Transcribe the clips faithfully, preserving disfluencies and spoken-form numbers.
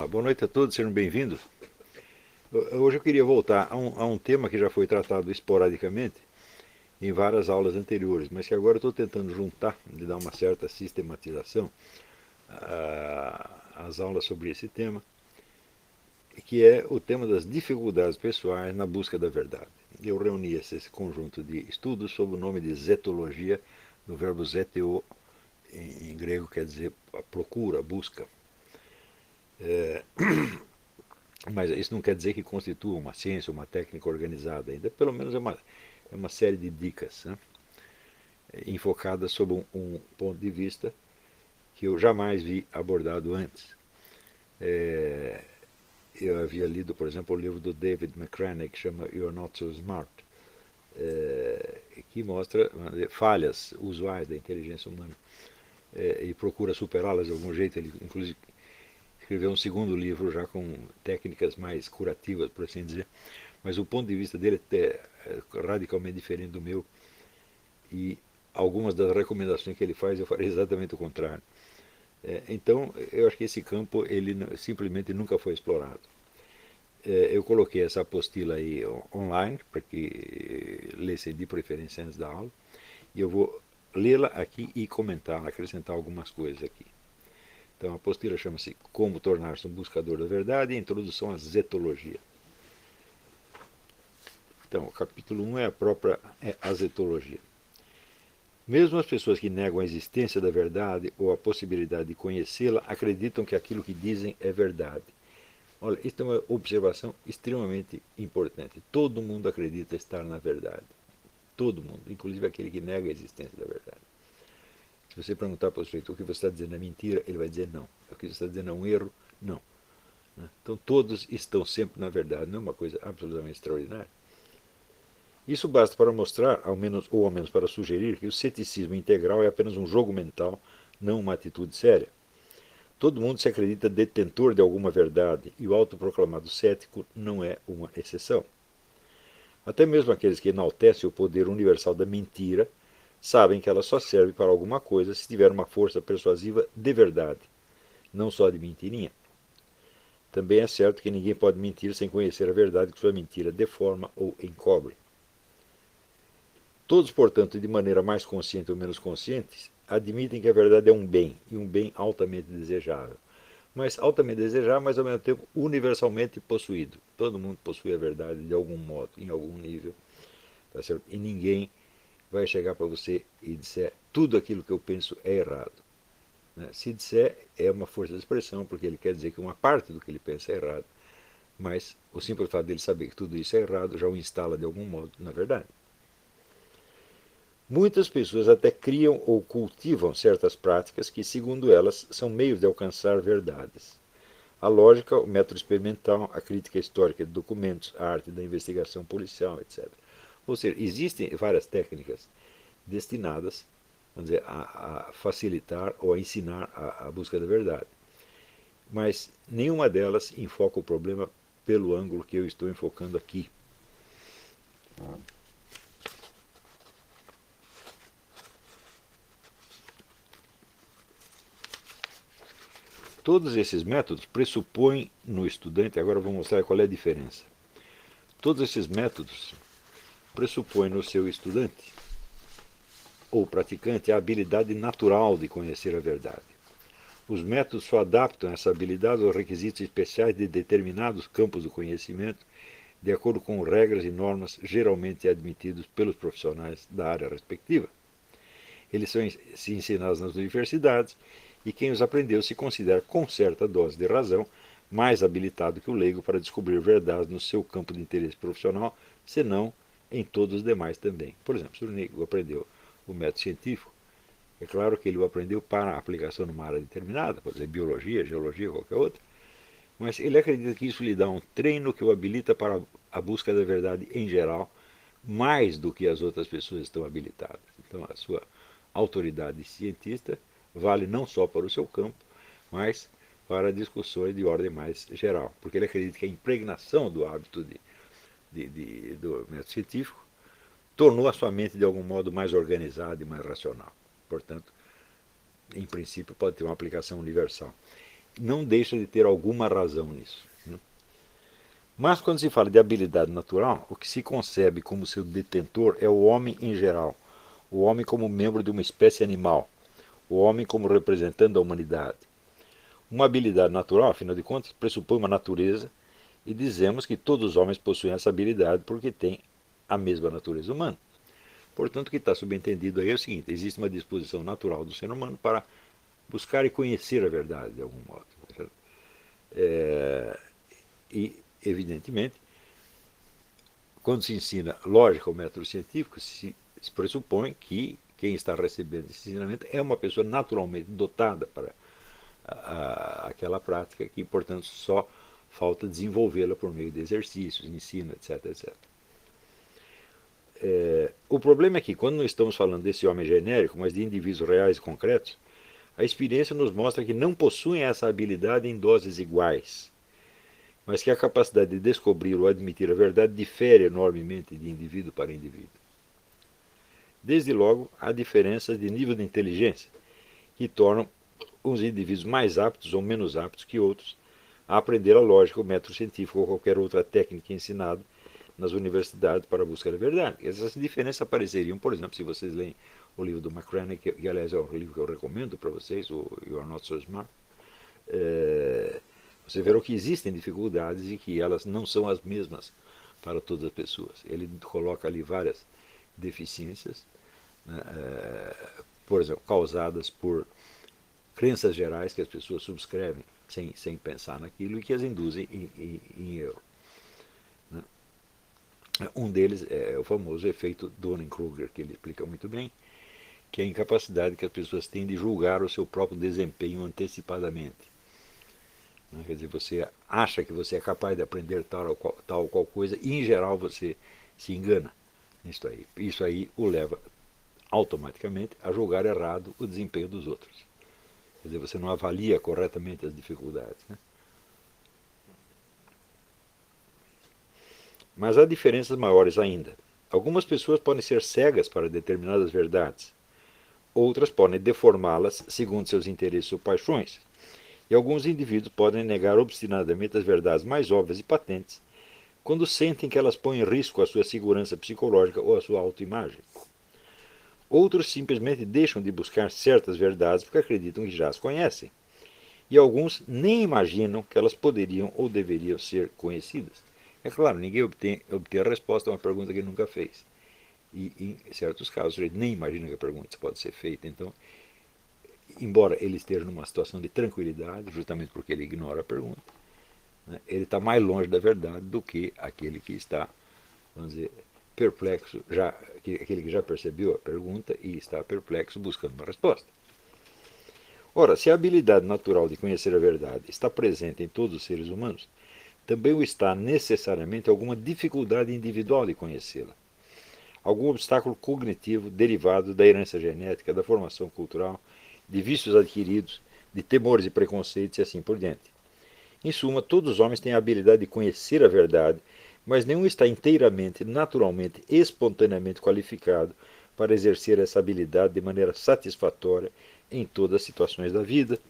Boa noite a todos, sejam bem-vindos. Hoje eu queria voltar a um, a um tema que já foi tratado esporadicamente em várias aulas anteriores, mas que agora eu estou tentando juntar, de dar uma certa sistematização às aulas sobre esse tema, que é o tema das dificuldades pessoais na busca da verdade. Eu reuni esse, esse conjunto de estudos sob o nome de zetologia, do verbo zeteo, em, em grego quer dizer procura, busca. É, Mas isso não quer dizer que constitua uma ciência, uma técnica organizada ainda. Pelo menos é uma, é uma série de dicas, né? Enfocadas sob um, um ponto de vista que eu jamais vi abordado antes. É, eu havia lido, por exemplo, o livro do David McCraney, que chama You're Not So Smart, é, que mostra falhas usuais da inteligência humana é, e procura superá-las de algum jeito. Ele, inclusive, escreveu um segundo livro já com técnicas mais curativas, por assim dizer. Mas o ponto de vista dele é radicalmente diferente do meu e algumas das recomendações que ele faz eu farei exatamente o contrário. É, então, eu acho que esse campo ele simplesmente nunca foi explorado. É, eu coloquei essa apostila aí online, para que lessem de preferência antes da aula, e eu vou lê-la aqui e comentar, acrescentar algumas coisas aqui. Então, a apostila chama-se Como Tornar-se um Buscador da Verdade e a Introdução à Zetologia. Então, o capítulo um é a própria é a zetologia. Mesmo as pessoas que negam a existência da verdade ou a possibilidade de conhecê-la acreditam que aquilo que dizem é verdade. Olha, isso é uma observação extremamente importante. Todo mundo acredita estar na verdade. Todo mundo, inclusive aquele que nega a existência da verdade. Se você perguntar para o sujeito o que você está dizendo é mentira, ele vai dizer não. O que você está dizendo é um erro, não. Então todos estão sempre na verdade, não é uma coisa absolutamente extraordinária. Isso basta para mostrar, ao menos, ou ao menos para sugerir, que o ceticismo integral é apenas um jogo mental, não uma atitude séria. Todo mundo se acredita detentor de alguma verdade, e o autoproclamado cético não é uma exceção. Até mesmo aqueles que enaltecem o poder universal da mentira sabem que ela só serve para alguma coisa se tiver uma força persuasiva de verdade, não só de mentirinha. Também é certo que ninguém pode mentir sem conhecer a verdade que sua mentira deforma ou encobre. Todos, portanto, de maneira mais consciente ou menos consciente, admitem que a verdade é um bem, e um bem altamente desejável. Mas altamente desejável, mas ao mesmo tempo universalmente possuído. Todo mundo possui a verdade de algum modo, em algum nível. Tá certo? E ninguém vai chegar para você e disser tudo aquilo que eu penso é errado. Se disser, é uma força de expressão, porque ele quer dizer que uma parte do que ele pensa é errado. Mas o simples fato dele saber que tudo isso é errado já o instala de algum modo na verdade. Muitas pessoas até criam ou cultivam certas práticas que, segundo elas, são meios de alcançar verdades. A lógica, o método experimental, a crítica histórica de documentos, a arte da investigação policial, etcétera. Ou seja, existem várias técnicas destinadas, vamos dizer, a, a facilitar ou a ensinar a, a busca da verdade. Mas nenhuma delas enfoca o problema pelo ângulo que eu estou enfocando aqui. Todos esses métodos pressupõem no estudante, agora eu vou mostrar qual é a diferença. Todos esses métodos pressupõem no seu estudante ou praticante a habilidade natural de conhecer a verdade. Os métodos só adaptam essa habilidade aos requisitos especiais de determinados campos do conhecimento, de acordo com regras e normas geralmente admitidos pelos profissionais da área respectiva. Eles são se ensinados nas universidades e quem os aprendeu se considera, com certa dose de razão, mais habilitado que o leigo para descobrir verdades no seu campo de interesse profissional, senão em todos os demais também. Por exemplo, se o leigo aprendeu o método científico, é claro que ele o aprendeu para aplicação numa área determinada, por exemplo, biologia, geologia, qualquer outra, mas ele acredita que isso lhe dá um treino que o habilita para a busca da verdade em geral, mais do que as outras pessoas estão habilitadas. Então, a sua autoridade cientista vale não só para o seu campo, mas para discussões de ordem mais geral, porque ele acredita que a impregnação do hábito de, de, de, do método científico tornou a sua mente de algum modo mais organizada e mais racional. Portanto, em princípio, pode ter uma aplicação universal. não deixa de ter alguma razão nisso. Né? Mas quando se fala de habilidade natural, o que se concebe como seu detentor é o homem em geral, o homem como membro de uma espécie animal, o homem como representante da humanidade. Uma habilidade natural, afinal de contas, pressupõe uma natureza e dizemos que todos os homens possuem essa habilidade porque têm a mesma natureza humana. Portanto, o que está subentendido aí é o seguinte: existe uma disposição natural do ser humano para buscar e conhecer a verdade, de algum modo. É, e, evidentemente, quando se ensina lógica ou método científico, se, se pressupõe que quem está recebendo esse ensinamento é uma pessoa naturalmente dotada para a, a, aquela prática, que, portanto, só falta desenvolvê-la por meio de exercícios, ensino, etc, etcétera. É, o problema é que, quando não estamos falando desse homem genérico, mas de indivíduos reais e concretos, a experiência nos mostra que não possuem essa habilidade em doses iguais, mas que a capacidade de descobrir ou admitir a verdade difere enormemente de indivíduo para indivíduo. Desde logo, há diferenças de nível de inteligência, que tornam uns indivíduos mais aptos ou menos aptos que outros a aprender a lógica, o método científico ou qualquer outra técnica ensinada nas universidades para a busca da verdade. Essas diferenças apareceriam, por exemplo, se vocês leem o livro do McCraney, que, que aliás é o livro que eu recomendo para vocês, o You Are Not So Smart, é, você verá que existem dificuldades e que elas não são as mesmas para todas as pessoas. Ele coloca ali várias deficiências, né, é, por exemplo, causadas por crenças gerais que as pessoas subscrevem sem, sem pensar naquilo e que as induzem em, em, em erro. Né? Um deles é o famoso efeito Dunning-Kruger, que ele explica muito bem, que é a incapacidade que as pessoas têm de julgar o seu próprio desempenho antecipadamente. Né? Quer dizer, você acha que você é capaz de aprender tal ou qual, tal ou qual coisa e, em geral, você se engana nisso aí. Isso aí o leva automaticamente a julgar errado o desempenho dos outros. Quer dizer, você não avalia corretamente as dificuldades. Né? Mas há diferenças maiores ainda. Algumas pessoas podem ser cegas para determinadas verdades. Outras podem deformá-las segundo seus interesses ou paixões. E alguns indivíduos podem negar obstinadamente as verdades mais óbvias e patentes quando sentem que elas põem em risco a sua segurança psicológica ou a sua autoimagem. Outros simplesmente deixam de buscar certas verdades porque acreditam que já as conhecem. E alguns nem imaginam que elas poderiam ou deveriam ser conhecidas. É claro, ninguém obtém, obtém a resposta a uma pergunta que nunca fez. E, em certos casos, ele nem imagina que a pergunta pode ser feita. Então, embora ele esteja numa situação de tranquilidade, justamente porque ele ignora a pergunta, né, ele está mais longe da verdade do que aquele que está, vamos dizer, perplexo, já, aquele que já percebeu a pergunta e está perplexo buscando uma resposta. Ora, se a habilidade natural de conhecer a verdade está presente em todos os seres humanos, também o está necessariamente alguma dificuldade individual de conhecê-la. Algum obstáculo cognitivo derivado da herança genética, da formação cultural, de vícios adquiridos, de temores e preconceitos e assim por diante. Em suma, todos os homens têm a habilidade de conhecer a verdade, mas nenhum está inteiramente, naturalmente, espontaneamente qualificado para exercer essa habilidade de maneira satisfatória em todas as situações da vida,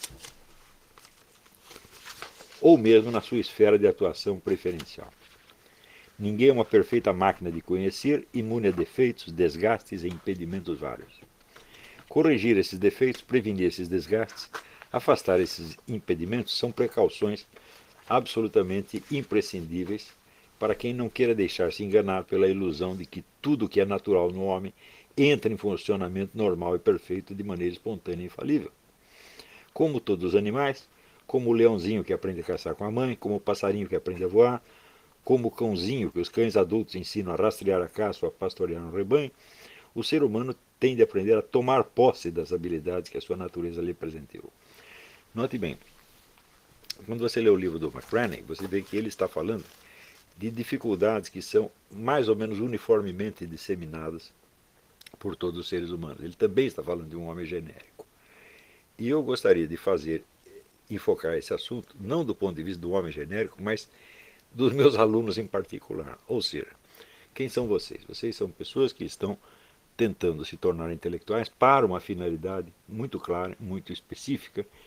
ou mesmo na sua esfera de atuação preferencial. Ninguém é uma perfeita máquina de conhecer, imune a defeitos, desgastes e impedimentos vários. Corrigir esses defeitos, prevenir esses desgastes, afastar esses impedimentos são precauções absolutamente imprescindíveis para quem não queira deixar-se enganar pela ilusão de que tudo que é natural no homem entra em funcionamento normal e perfeito de maneira espontânea e infalível. Como todos os animais, como o leãozinho que aprende a caçar com a mãe, como o passarinho que aprende a voar, como o cãozinho que os cães adultos ensinam a rastrear a caça ou a pastorear um rebanho, o ser humano tem de aprender a tomar posse das habilidades que a sua natureza lhe presenteou. Note bem, quando você lê o livro do McCraney, você vê que ele está falando de dificuldades que são mais ou menos uniformemente disseminadas por todos os seres humanos. Ele também está falando de um homem genérico. E eu gostaria de fazer, enfocar esse assunto, não do ponto de vista do homem genérico, mas dos meus alunos em particular. Ou seja, quem são vocês? Vocês são pessoas que estão tentando se tornar intelectuais para uma finalidade muito clara, muito específica,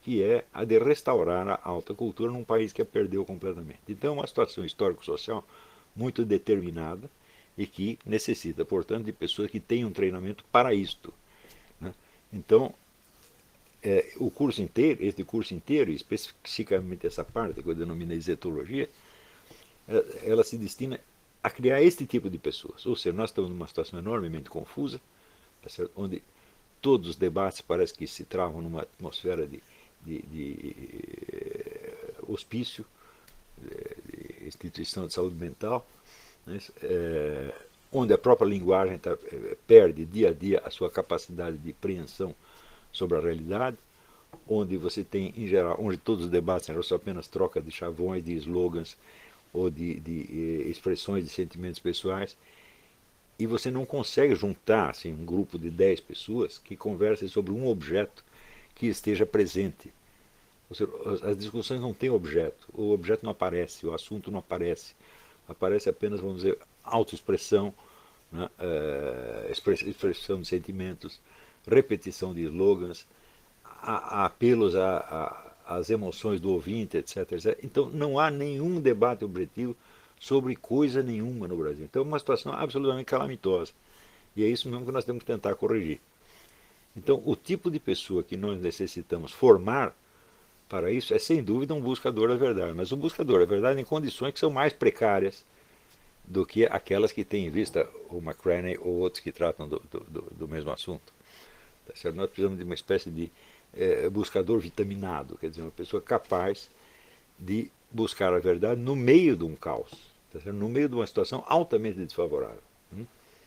que é a de restaurar a alta cultura num país que a perdeu completamente. Então é uma situação histórico-social muito determinada e que necessita, portanto, de pessoas que tenham treinamento para isto. Né? Então, é, o curso inteiro, este curso inteiro, especificamente essa parte que eu denominei zetologia, ela se destina a criar este tipo de pessoas. Ou seja, nós estamos numa situação enormemente confusa, tá, onde todos os debates parece que se travam numa atmosfera de, de, de hospício, de instituição de saúde mental, né, é, onde a própria linguagem tá, perde dia a dia a sua capacidade de preensão sobre a realidade, onde você tem, em geral, onde todos os debates são apenas troca de chavões, de slogans ou de, de expressões de sentimentos pessoais, e você não consegue juntar assim, um grupo de dez pessoas que conversem sobre um objeto que esteja presente. Ou seja, as discussões não têm objeto, o objeto não aparece, o assunto não aparece, aparece apenas, vamos dizer, autoexpressão, né? uh, expressão de sentimentos, repetição de slogans, a, a apelos às emoções do ouvinte, etc, etcétera. Então não há nenhum debate objetivo sobre coisa nenhuma no Brasil. Então é uma situação absolutamente calamitosa. E é isso mesmo que nós temos que tentar corrigir. Então o tipo de pessoa que nós necessitamos formar para isso é sem dúvida um buscador da verdade, mas um buscador da verdade em condições que são mais precárias do que aquelas que têm em vista o McCraney ou outros que tratam do, do, do mesmo assunto. Tá certo? Nós precisamos de uma espécie de é, buscador vitaminado, quer dizer, uma pessoa capaz de buscar a verdade no meio de um caos, tá certo? No meio de uma situação altamente desfavorável. Hum?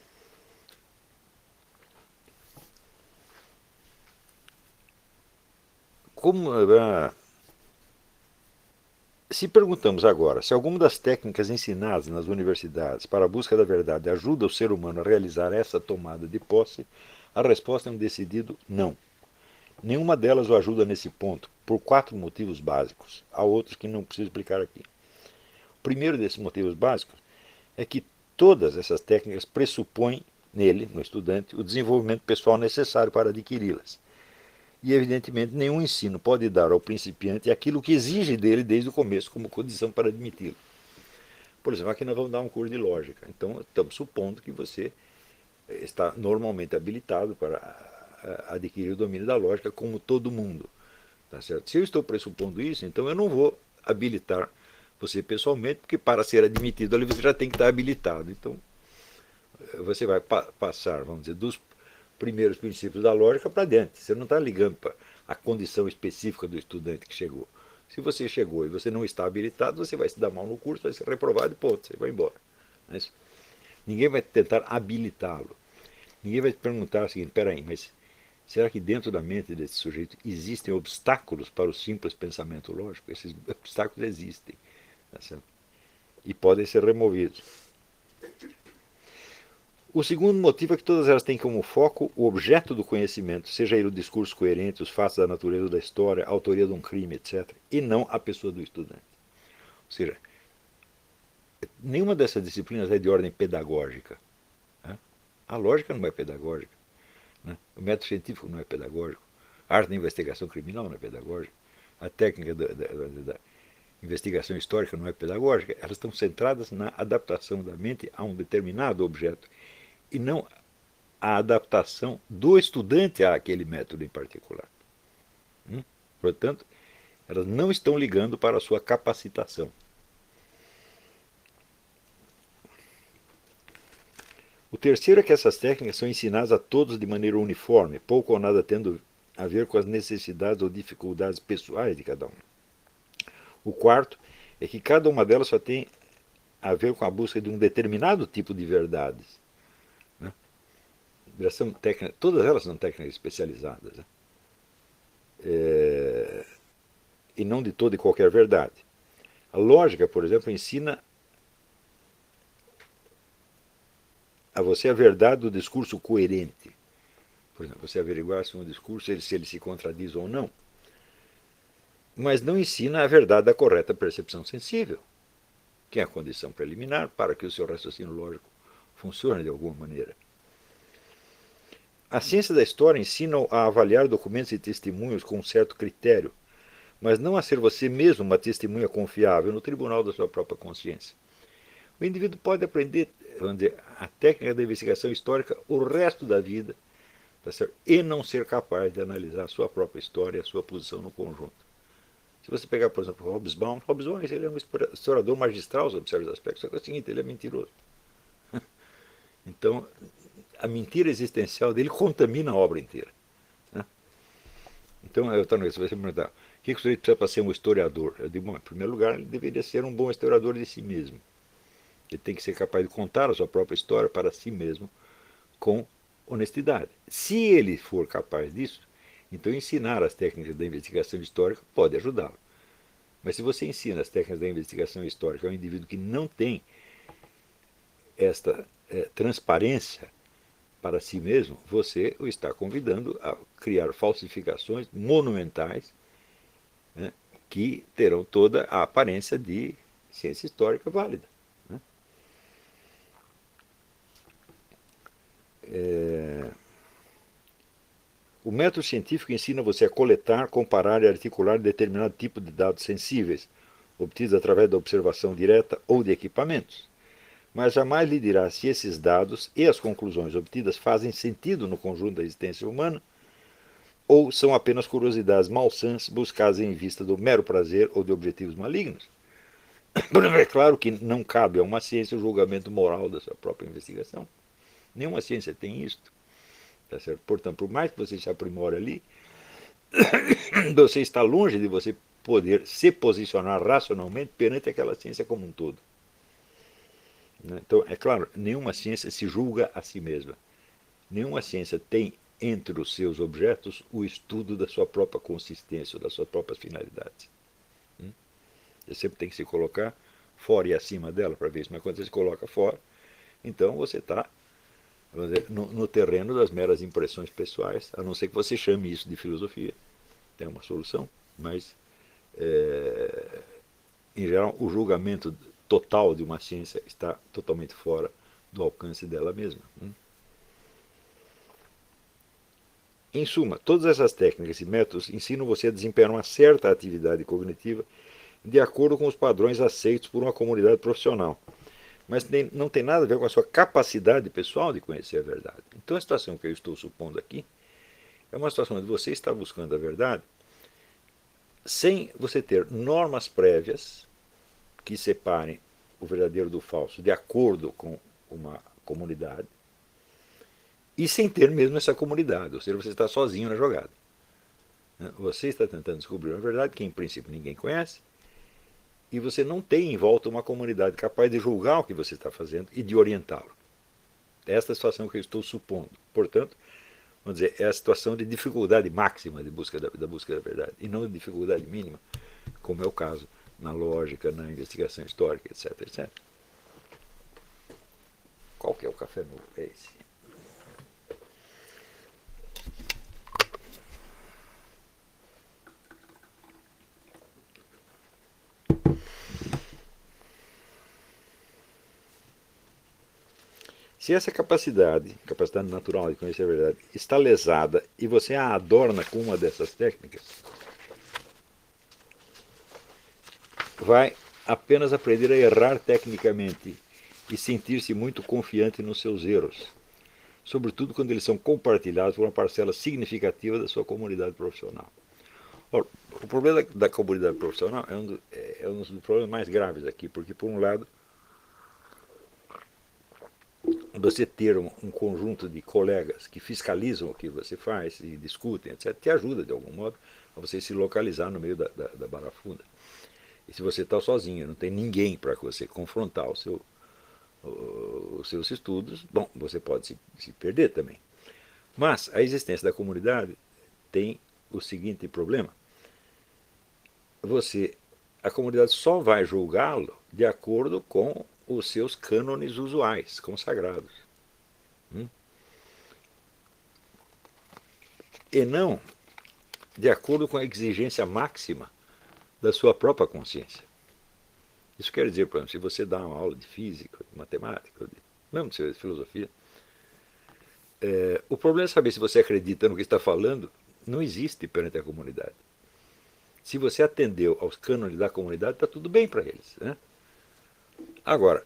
Como, uh, se perguntamos agora se alguma das técnicas ensinadas nas universidades para a busca da verdade ajuda o ser humano a realizar essa tomada de posse, a resposta é um decidido não. Nenhuma delas o ajuda nesse ponto, por quatro motivos básicos. Há outros que não preciso explicar aqui. O primeiro desses motivos básicos é que todas essas técnicas pressupõem nele, no estudante, o desenvolvimento pessoal necessário para adquiri-las. E, evidentemente, nenhum ensino pode dar ao principiante aquilo que exige dele desde o começo como condição para admiti-lo. Por exemplo, aqui nós vamos dar um curso de lógica. Então, estamos supondo que você está normalmente habilitado para adquirir o domínio da lógica como todo mundo. Tá certo? Se eu estou pressupondo isso, então eu não vou habilitar você pessoalmente, porque para ser admitido ali você já tem que estar habilitado. Então, você vai pa passar, vamos dizer, dos primeiros princípios da lógica para diante. Você não está ligando para a condição específica do estudante que chegou. Se você chegou e você não está habilitado, você vai se dar mal no curso, vai ser reprovado e ponto, você vai embora. Mas ninguém vai tentar habilitá-lo. Ninguém vai te perguntar o seguinte, peraí, mas será que dentro da mente desse sujeito existem obstáculos para o simples pensamento lógico? Esses obstáculos existem, tá certo? E podem ser removidos. O segundo motivo é que todas elas têm como foco o objeto do conhecimento, seja ele o discurso coerente, os fatos da natureza da história, a autoria de um crime, etcétera, e não a pessoa do estudante. Ou seja, nenhuma dessas disciplinas é de ordem pedagógica. Né? A lógica não é pedagógica. Né? O método científico não é pedagógico. A arte da investigação criminal não é pedagógica. A técnica da, da, da investigação histórica não é pedagógica. Elas estão centradas na adaptação da mente a um determinado objeto e não a adaptação do estudante àquele método em particular. Hum? Portanto, elas não estão ligando para a sua capacitação. O terceiro é que essas técnicas são ensinadas a todos de maneira uniforme, pouco ou nada tendo a ver com as necessidades ou dificuldades pessoais de cada um. O quarto é que cada uma delas só tem a ver com a busca de um determinado tipo de verdades. Né? São técnicas, todas elas são técnicas especializadas. Né? É, e não de toda e qualquer verdade. A lógica, por exemplo, ensina a você a verdade do discurso coerente. Por exemplo, você averiguar se um discurso se ele se contradiz ou não. Mas não ensina a verdade da correta percepção sensível, que é a condição preliminar para que o seu raciocínio lógico funcione de alguma maneira. A ciência da história ensina a avaliar documentos e testemunhos com um certo critério, mas não a ser você mesmo uma testemunha confiável no tribunal da sua própria consciência. O indivíduo pode aprender, vamos dizer, a técnica da investigação histórica o resto da vida, tá certo? E não ser capaz de analisar a sua própria história e a sua posição no conjunto. Se você pegar, por exemplo, Hobsbawm, Hobsbawm ele é um historiador magistral sobre certos aspectos, só que é o seguinte, ele é mentiroso. Então, a mentira existencial dele contamina a obra inteira. Né? Então, eu estou você vai me perguntar, o que o sujeito precisa para ser um historiador? Eu digo, bom, em primeiro lugar, ele deveria ser um bom historiador de si mesmo. Ele tem que ser capaz de contar a sua própria história para si mesmo com honestidade. Se ele for capaz disso, então ensinar as técnicas da investigação histórica pode ajudá-lo. Mas se você ensina as técnicas da investigação histórica a um indivíduo que não tem esta é, transparência para si mesmo, você o está convidando a criar falsificações monumentais, né, que terão toda a aparência de ciência histórica válida. Né? É... O método científico ensina você a coletar, comparar e articular determinado tipo de dados sensíveis, obtidos através da observação direta ou de equipamentos. Mas jamais lhe dirá se esses dados e as conclusões obtidas fazem sentido no conjunto da existência humana ou são apenas curiosidades malsãs buscadas em vista do mero prazer ou de objetivos malignos. É claro que não cabe a uma ciência o julgamento moral da sua própria investigação. Nenhuma ciência tem isto. Tá certo? Portanto, por mais que você se aprimore ali, você está longe de você poder se posicionar racionalmente perante aquela ciência como um todo. Então, é claro, nenhuma ciência se julga a si mesma. Nenhuma ciência tem entre os seus objetos o estudo da sua própria consistência, das suas próprias finalidades. Você sempre tem que se colocar fora e acima dela para ver isso. Mas quando você se coloca fora, então você está no, no terreno das meras impressões pessoais, a não ser que você chame isso de filosofia. Tem uma solução, mas, é, em geral, o julgamento total de uma ciência está totalmente fora do alcance dela mesma. Em suma, todas essas técnicas e métodos ensinam você a desempenhar uma certa atividade cognitiva de acordo com os padrões aceitos por uma comunidade profissional. Mas não tem nada a ver com a sua capacidade pessoal de conhecer a verdade. Então a situação que eu estou supondo aqui é uma situação onde você está buscando a verdade sem você ter normas prévias que separem o verdadeiro do falso de acordo com uma comunidade e sem ter mesmo essa comunidade, ou seja, você está sozinho na jogada. Você está tentando descobrir uma verdade que em princípio ninguém conhece e você não tem em volta uma comunidade capaz de julgar o que você está fazendo e de orientá-lo. Esta é a situação que eu estou supondo. Portanto, vamos dizer, é a situação de dificuldade máxima de busca da, da busca da verdade e não de dificuldade mínima, como é o caso na lógica, na investigação histórica, etc, etcétera. Qual que é o café novo? É esse. Se essa capacidade, capacidade natural de conhecer a verdade, está lesada e você a adorna com uma dessas técnicas, vai apenas aprender a errar tecnicamente e sentir-se muito confiante nos seus erros, sobretudo quando eles são compartilhados por uma parcela significativa da sua comunidade profissional. Ora, o problema da comunidade profissional é um, do, é um dos problemas mais graves aqui, porque, por um lado, você ter um, um conjunto de colegas que fiscalizam o que você faz e discutem, etcétera, te ajuda, de algum modo, a você se localizar no meio da, da, da barafunda. E se você está sozinho, não tem ninguém para você confrontar o seu, o, os seus estudos, bom, você pode se, se perder também. Mas a existência da comunidade tem o seguinte problema. Você, a comunidade só vai julgá-lo de acordo com os seus cânones usuais, consagrados. Hum? E não de acordo com a exigência máxima da sua própria consciência. Isso quer dizer, por exemplo, se você dá uma aula de física, de matemática, de, mesmo de filosofia, é, o problema é saber se você acredita no que está falando, não existe perante a comunidade. Se você atendeu aos cânones da comunidade, está tudo bem para eles. Né? Agora,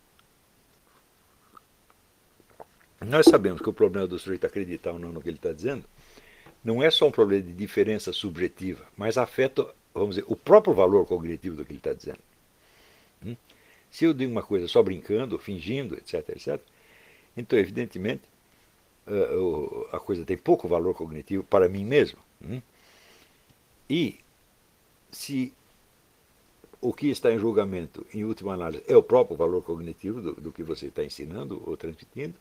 nós sabemos que o problema do sujeito acreditar ou não no que ele está dizendo não é só um problema de diferença subjetiva, mas afeta, vamos dizer, o próprio valor cognitivo do que ele está dizendo. Hum? Se eu digo uma coisa só brincando, fingindo, etc, etc, então, evidentemente, a coisa tem pouco valor cognitivo para mim mesmo. Hum? E se o que está em julgamento, em última análise, é o próprio valor cognitivo do, do que você está ensinando ou transmitindo,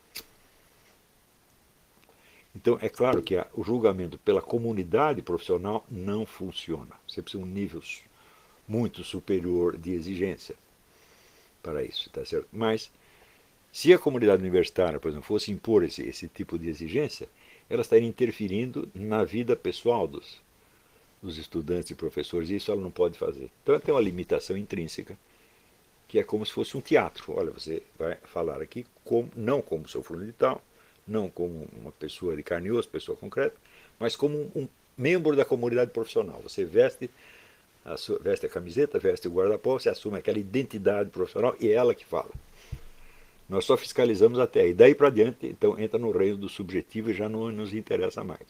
então é claro que a, o julgamento pela comunidade profissional não funciona. Você precisa de um nível muito superior de exigência para isso, tá certo? Mas se a comunidade universitária, por exemplo, fosse impor esse, esse tipo de exigência, ela estaria interferindo na vida pessoal dos, dos estudantes e professores, e isso ela não pode fazer. Então ela tem uma limitação intrínseca, que é como se fosse um teatro. Olha, você vai falar aqui como, não como seu fulano de tal, não como uma pessoa de carne e osso, pessoa concreta, mas como um, um membro da comunidade profissional. Você veste a, sua, veste a camiseta, veste o guarda-pó, você assume aquela identidade profissional e é ela que fala. Nós só fiscalizamos até aí. Daí para diante, então, entra no reino do subjetivo e já não nos interessa mais.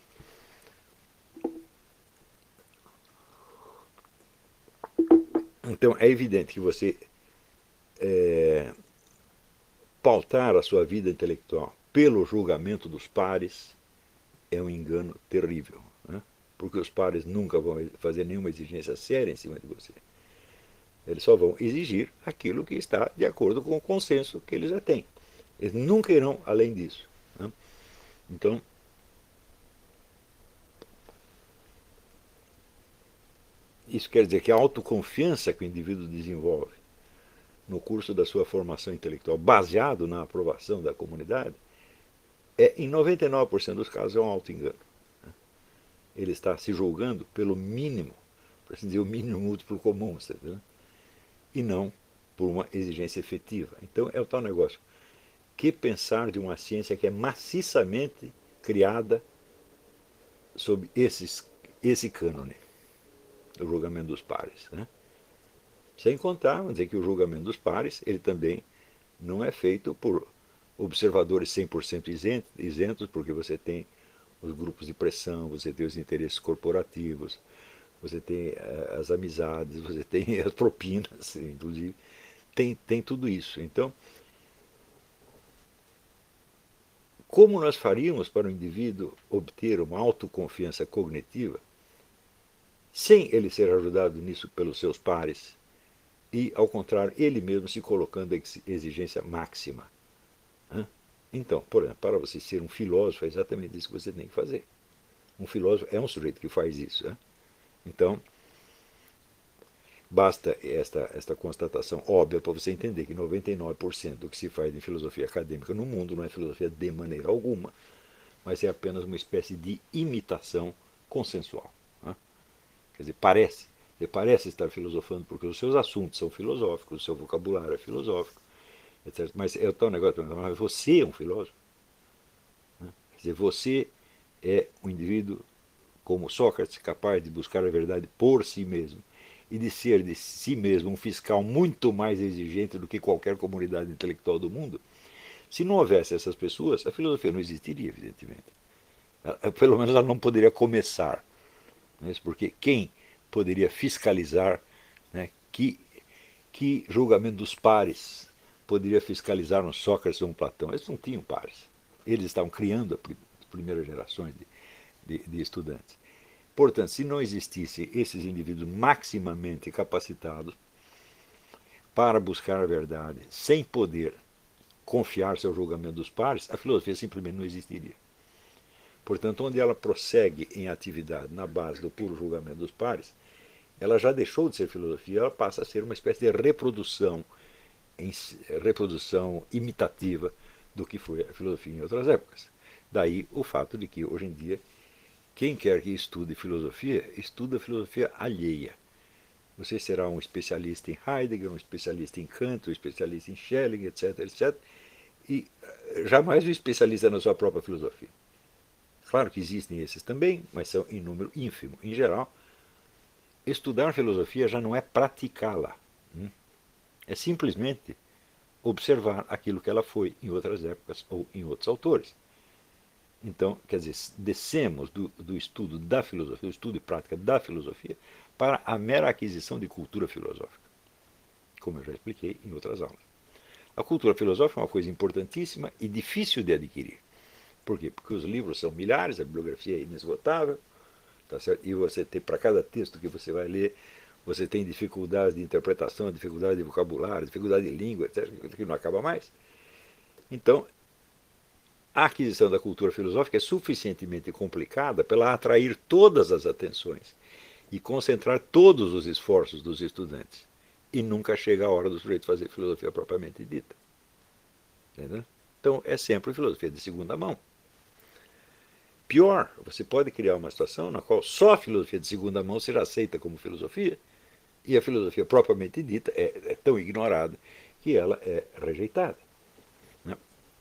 Então, é evidente que você é, pautar a sua vida intelectual pelo julgamento dos pares é um engano terrível, né? Porque os pares nunca vão fazer nenhuma exigência séria em cima de você. Eles só vão exigir aquilo que está de acordo com o consenso que eles já têm. Eles nunca irão além disso. Né? Então, isso quer dizer que a autoconfiança que o indivíduo desenvolve no curso da sua formação intelectual, baseado na aprovação da comunidade, é, em noventa e nove por cento dos casos, é um auto-engano. Ele está se julgando pelo mínimo, para assim dizer, o mínimo múltiplo comum, sabe? E não por uma exigência efetiva. Então é o tal negócio. Que pensar de uma ciência que é maciçamente criada sob esses, esse cânone, o julgamento dos pares. Né? Sem contar, vamos dizer que o julgamento dos pares, ele também não é feito por observadores cem por cento isentos, porque você tem os grupos de pressão, você tem os interesses corporativos, você tem uh, as amizades, você tem as propinas, inclusive, tem, tem tudo isso. Então, como nós faríamos para o indivíduo obter uma autoconfiança cognitiva sem ele ser ajudado nisso pelos seus pares e, ao contrário, ele mesmo se colocando em exigência máxima? Hã? Então, por exemplo, para você ser um filósofo, é exatamente isso que você tem que fazer. Um filósofo é um sujeito que faz isso. Né? Então, basta esta, esta constatação óbvia para você entender que noventa e nove por cento do que se faz em filosofia acadêmica no mundo não é filosofia de maneira alguma, mas é apenas uma espécie de imitação consensual. Né? Quer dizer, parece, você parece estar filosofando porque os seus assuntos são filosóficos, o seu vocabulário é filosófico, etcétera. Mas é o tal negócio, mas você é um filósofo. Né? Quer dizer, você é um indivíduo como Sócrates, capaz de buscar a verdade por si mesmo e de ser de si mesmo um fiscal muito mais exigente do que qualquer comunidade intelectual do mundo. Se não houvesse essas pessoas, a filosofia não existiria, evidentemente. Pelo menos ela não poderia começar. Né? Porque quem poderia fiscalizar, né, que, que julgamento dos pares poderia fiscalizar um Sócrates ou um Platão? Eles não tinham pares. Eles estavam criando as primeiras gerações de De, de estudantes. Portanto, se não existissem esses indivíduos maximamente capacitados para buscar a verdade, sem poder confiar-se ao julgamento dos pares, a filosofia simplesmente não existiria. Portanto, onde ela prossegue em atividade na base do puro julgamento dos pares, ela já deixou de ser filosofia, ela passa a ser uma espécie de reprodução, em, reprodução imitativa do que foi a filosofia em outras épocas. Daí o fato de que, hoje em dia, quem quer que estude filosofia, estuda filosofia alheia. Você será um especialista em Heidegger, um especialista em Kant, um especialista em Schelling, etc, etcétera. E jamais um especialista na sua própria filosofia. Claro que existem esses também, mas são em número ínfimo. Em geral, estudar filosofia já não é praticá-la. É simplesmente observar aquilo que ela foi em outras épocas ou em outros autores. Então, quer dizer, descemos do, do estudo da filosofia, do estudo e prática da filosofia, para a mera aquisição de cultura filosófica, como eu já expliquei em outras aulas. A cultura filosófica é uma coisa importantíssima e difícil de adquirir. Por quê? Porque os livros são milhares, a bibliografia é inesgotável, tá certo? E você tem, para cada texto que você vai ler, você tem dificuldades de interpretação, dificuldade de vocabulário, dificuldade de língua, etcétera, que não acaba mais. Então, a aquisição da cultura filosófica é suficientemente complicada para ela atrair todas as atenções e concentrar todos os esforços dos estudantes. E nunca chega a hora do sujeito fazer filosofia propriamente dita. Entendeu? Então, é sempre filosofia de segunda mão. Pior, você pode criar uma situação na qual só a filosofia de segunda mão será aceita como filosofia e a filosofia propriamente dita é, é tão ignorada que ela é rejeitada. Né?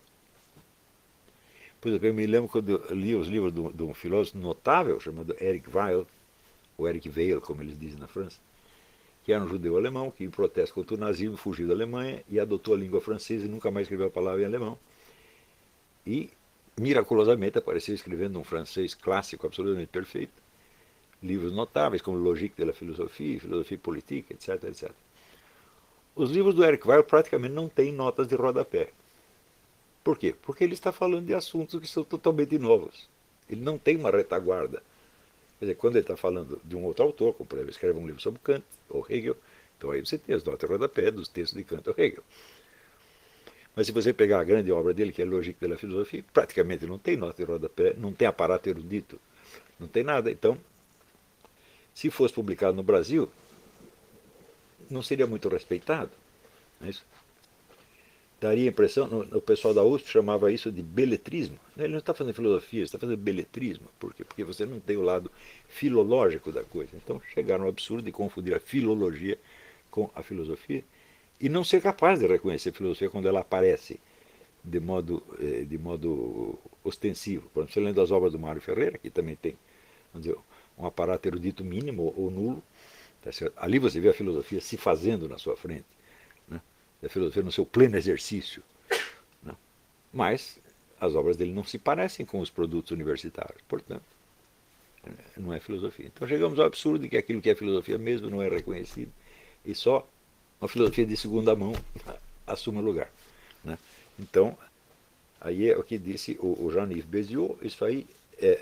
Por exemplo, eu me lembro quando eu li os livros de um, de um filósofo notável chamado Eric Weil, ou Eric Weil, como eles dizem na França, que era um judeu alemão que, em protesto contra o nazismo, fugiu da Alemanha e adotou a língua francesa e nunca mais escreveu a palavra em alemão. E, miraculosamente, apareceu escrevendo um francês clássico absolutamente perfeito, livros notáveis como Logique de la Philosophie, Philosophie Politique, etc, etcétera. Os livros do Eric Weil praticamente não têm notas de rodapé. Por quê? Porque ele está falando de assuntos que são totalmente novos. Ele não tem uma retaguarda. Quer dizer, quando ele está falando de um outro autor, como por exemplo, escreve um livro sobre Kant ou Hegel, então aí você tem as notas de rodapé dos textos de Kant ou Hegel. Mas se você pegar a grande obra dele, que é a Logique de la Philosophie, praticamente não tem nota de rodapé, não tem aparato erudito, não tem nada. Então, se fosse publicado no Brasil, não seria muito respeitado. Não é isso? Daria a impressão, o pessoal da U S P chamava isso de beletrismo. Ele não está fazendo filosofia, ele está fazendo beletrismo. Por quê? Porque você não tem o lado filológico da coisa. Então chegaram ao absurdo de confundir a filologia com a filosofia e não ser capaz de reconhecer a filosofia quando ela aparece de modo, de modo ostensivo. Por exemplo, você lendo as obras do Mário Ferreira, que também tem, vamos dizer, um aparato erudito mínimo ou nulo, tá certo? Ali você vê a filosofia se fazendo na sua frente. Da filosofia no seu pleno exercício. Não. Mas as obras dele não se parecem com os produtos universitários, portanto, não é filosofia. Então chegamos ao absurdo de que aquilo que é filosofia mesmo não é reconhecido e só uma filosofia de segunda mão assume o lugar. Né? Então, aí é o que disse o, o Jean-Yves Béziot, isso aí é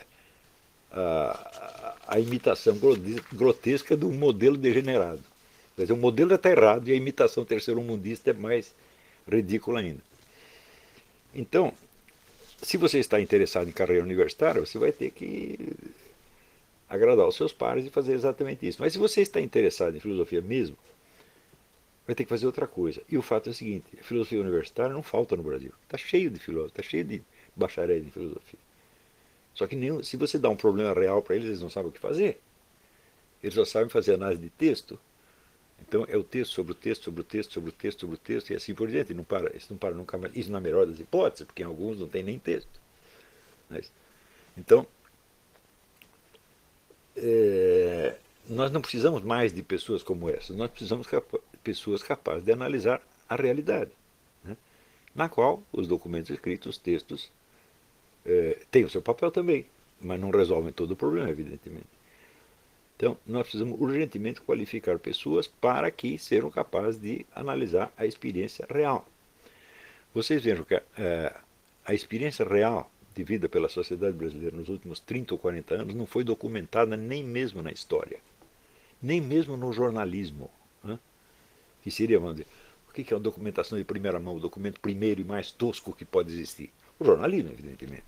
a, a imitação grotesca de um modelo degenerado. Quer dizer, o modelo já está errado e a imitação terceiro-mundista é mais ridícula ainda. Então, se você está interessado em carreira universitária, você vai ter que agradar os seus pares e fazer exatamente isso. Mas se você está interessado em filosofia mesmo, vai ter que fazer outra coisa. E o fato é o seguinte, a filosofia universitária não falta no Brasil. Está cheio de filósofos, está cheio de bacharéis em filosofia. Só que nem, se você dá um problema real para eles, eles não sabem o que fazer. Eles só sabem fazer análise de texto. Então é o texto sobre o texto, sobre o texto, sobre o texto, sobre o texto, e assim por diante. Não para, isso não para nunca mais. Isso na melhor das hipóteses, porque em alguns não tem nem texto. Mas, então, é, nós não precisamos mais de pessoas como essa. Nós precisamos de pessoas capazes de analisar a realidade, né? Na qual os documentos escritos, os textos, é, têm o seu papel também, mas não resolvem todo o problema, evidentemente. Então, nós precisamos urgentemente qualificar pessoas para que sejam capazes de analisar a experiência real. Vocês vejam que a, a experiência real de vida pela sociedade brasileira nos últimos trinta ou quarenta anos não foi documentada nem mesmo na história, nem mesmo no jornalismo, né? Que seria, vamos dizer, o que é uma documentação de primeira mão, o documento primeiro e mais tosco que pode existir? O jornalismo, evidentemente.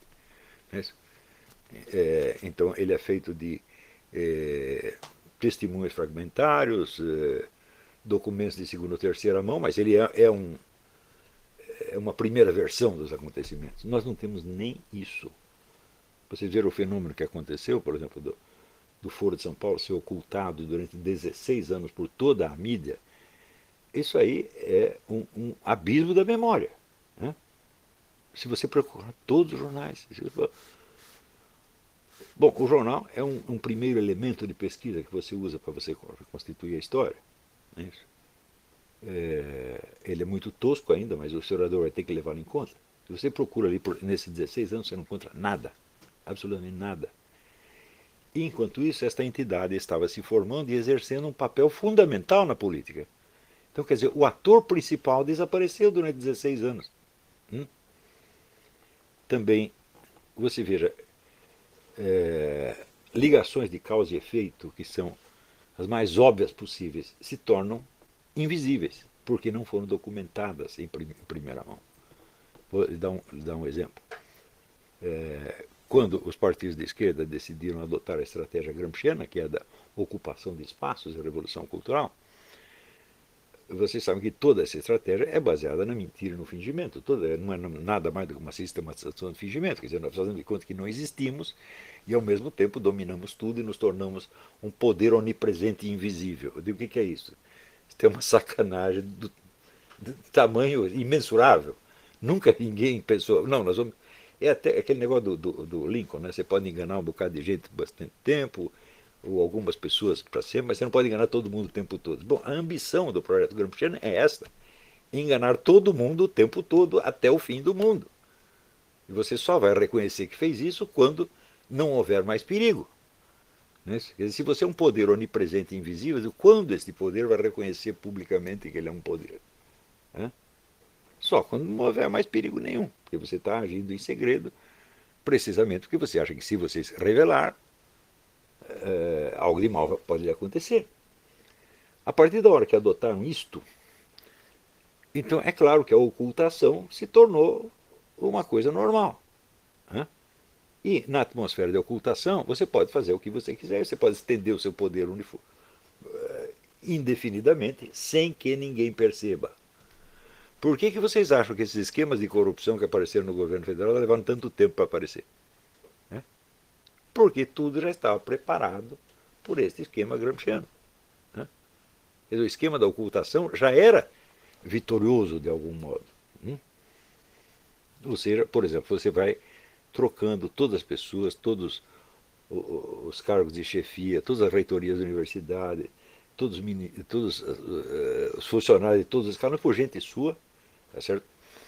É, então, ele é feito de É, testemunhos fragmentários, é, documentos de segunda ou terceira mão, mas ele é, é, um, é uma primeira versão dos acontecimentos. Nós não temos nem isso. Vocês viram o fenômeno que aconteceu, por exemplo, do, do Foro de São Paulo ser ocultado durante dezesseis anos por toda a mídia? Isso aí é um, um abismo da memória. Né? Se você procurar todos os jornais, Bom, o jornal é um, um primeiro elemento de pesquisa que você usa para você constituir a história. Não é isso? É, ele é muito tosco ainda, mas o historiador vai ter que levá-lo em conta. Se você procura ali por, nesses dezesseis anos, você não encontra nada, absolutamente nada. E, enquanto isso, esta entidade estava se formando e exercendo um papel fundamental na política. Então, quer dizer, o ator principal desapareceu durante dezesseis anos. Hum? Também, você veja, é, ligações de causa e efeito, que são as mais óbvias possíveis, se tornam invisíveis, porque não foram documentadas em, prim em primeira mão. Vou lhe dar um, lhe dar um exemplo. É, quando os partidos de esquerda decidiram adotar a estratégia gramsciana, que é a da ocupação de espaços e revolução cultural, vocês sabem que toda essa estratégia é baseada na mentira e no fingimento. Toda, não é nada mais do que uma sistematização de fingimento. Quer dizer, nós fazemos de conta que não existimos e, ao mesmo tempo, dominamos tudo e nos tornamos um poder onipresente e invisível. Eu digo, o que é isso? Isso é uma sacanagem do, do tamanho imensurável. Nunca ninguém pensou... Não, nós vamos... É até aquele negócio do, do, do Lincoln, né? Você pode enganar um bocado de gente bastante tempo, ou algumas pessoas para sempre, mas você não pode enganar todo mundo o tempo todo. Bom, a ambição do projeto Gramsciano é esta: enganar todo mundo o tempo todo até o fim do mundo. E você só vai reconhecer que fez isso quando não houver mais perigo. Né? Quer dizer, se você é um poder onipresente e invisível, quando esse poder vai reconhecer publicamente que ele é um poder? Né? Só quando não houver mais perigo nenhum, porque você está agindo em segredo, precisamente porque você acha que se você se revelar, é, algo de mal pode lhe acontecer. A partir da hora que adotaram isto, então é claro que a ocultação se tornou uma coisa normal. Né? E na atmosfera de ocultação, você pode fazer o que você quiser, você pode estender o seu poder indefinidamente, sem que ninguém perceba. Por que, que vocês acham que esses esquemas de corrupção que apareceram no governo federal levaram tanto tempo para aparecer? Né? Porque tudo já estava preparado por este esquema gramsciano. Né? O esquema da ocultação já era vitorioso de algum modo. Hum? Ou seja, por exemplo, você vai trocando todas as pessoas, todos os cargos de chefia, todas as reitorias da universidade, todos, todos uh, os funcionários de todos os caras por gente sua, tá certo?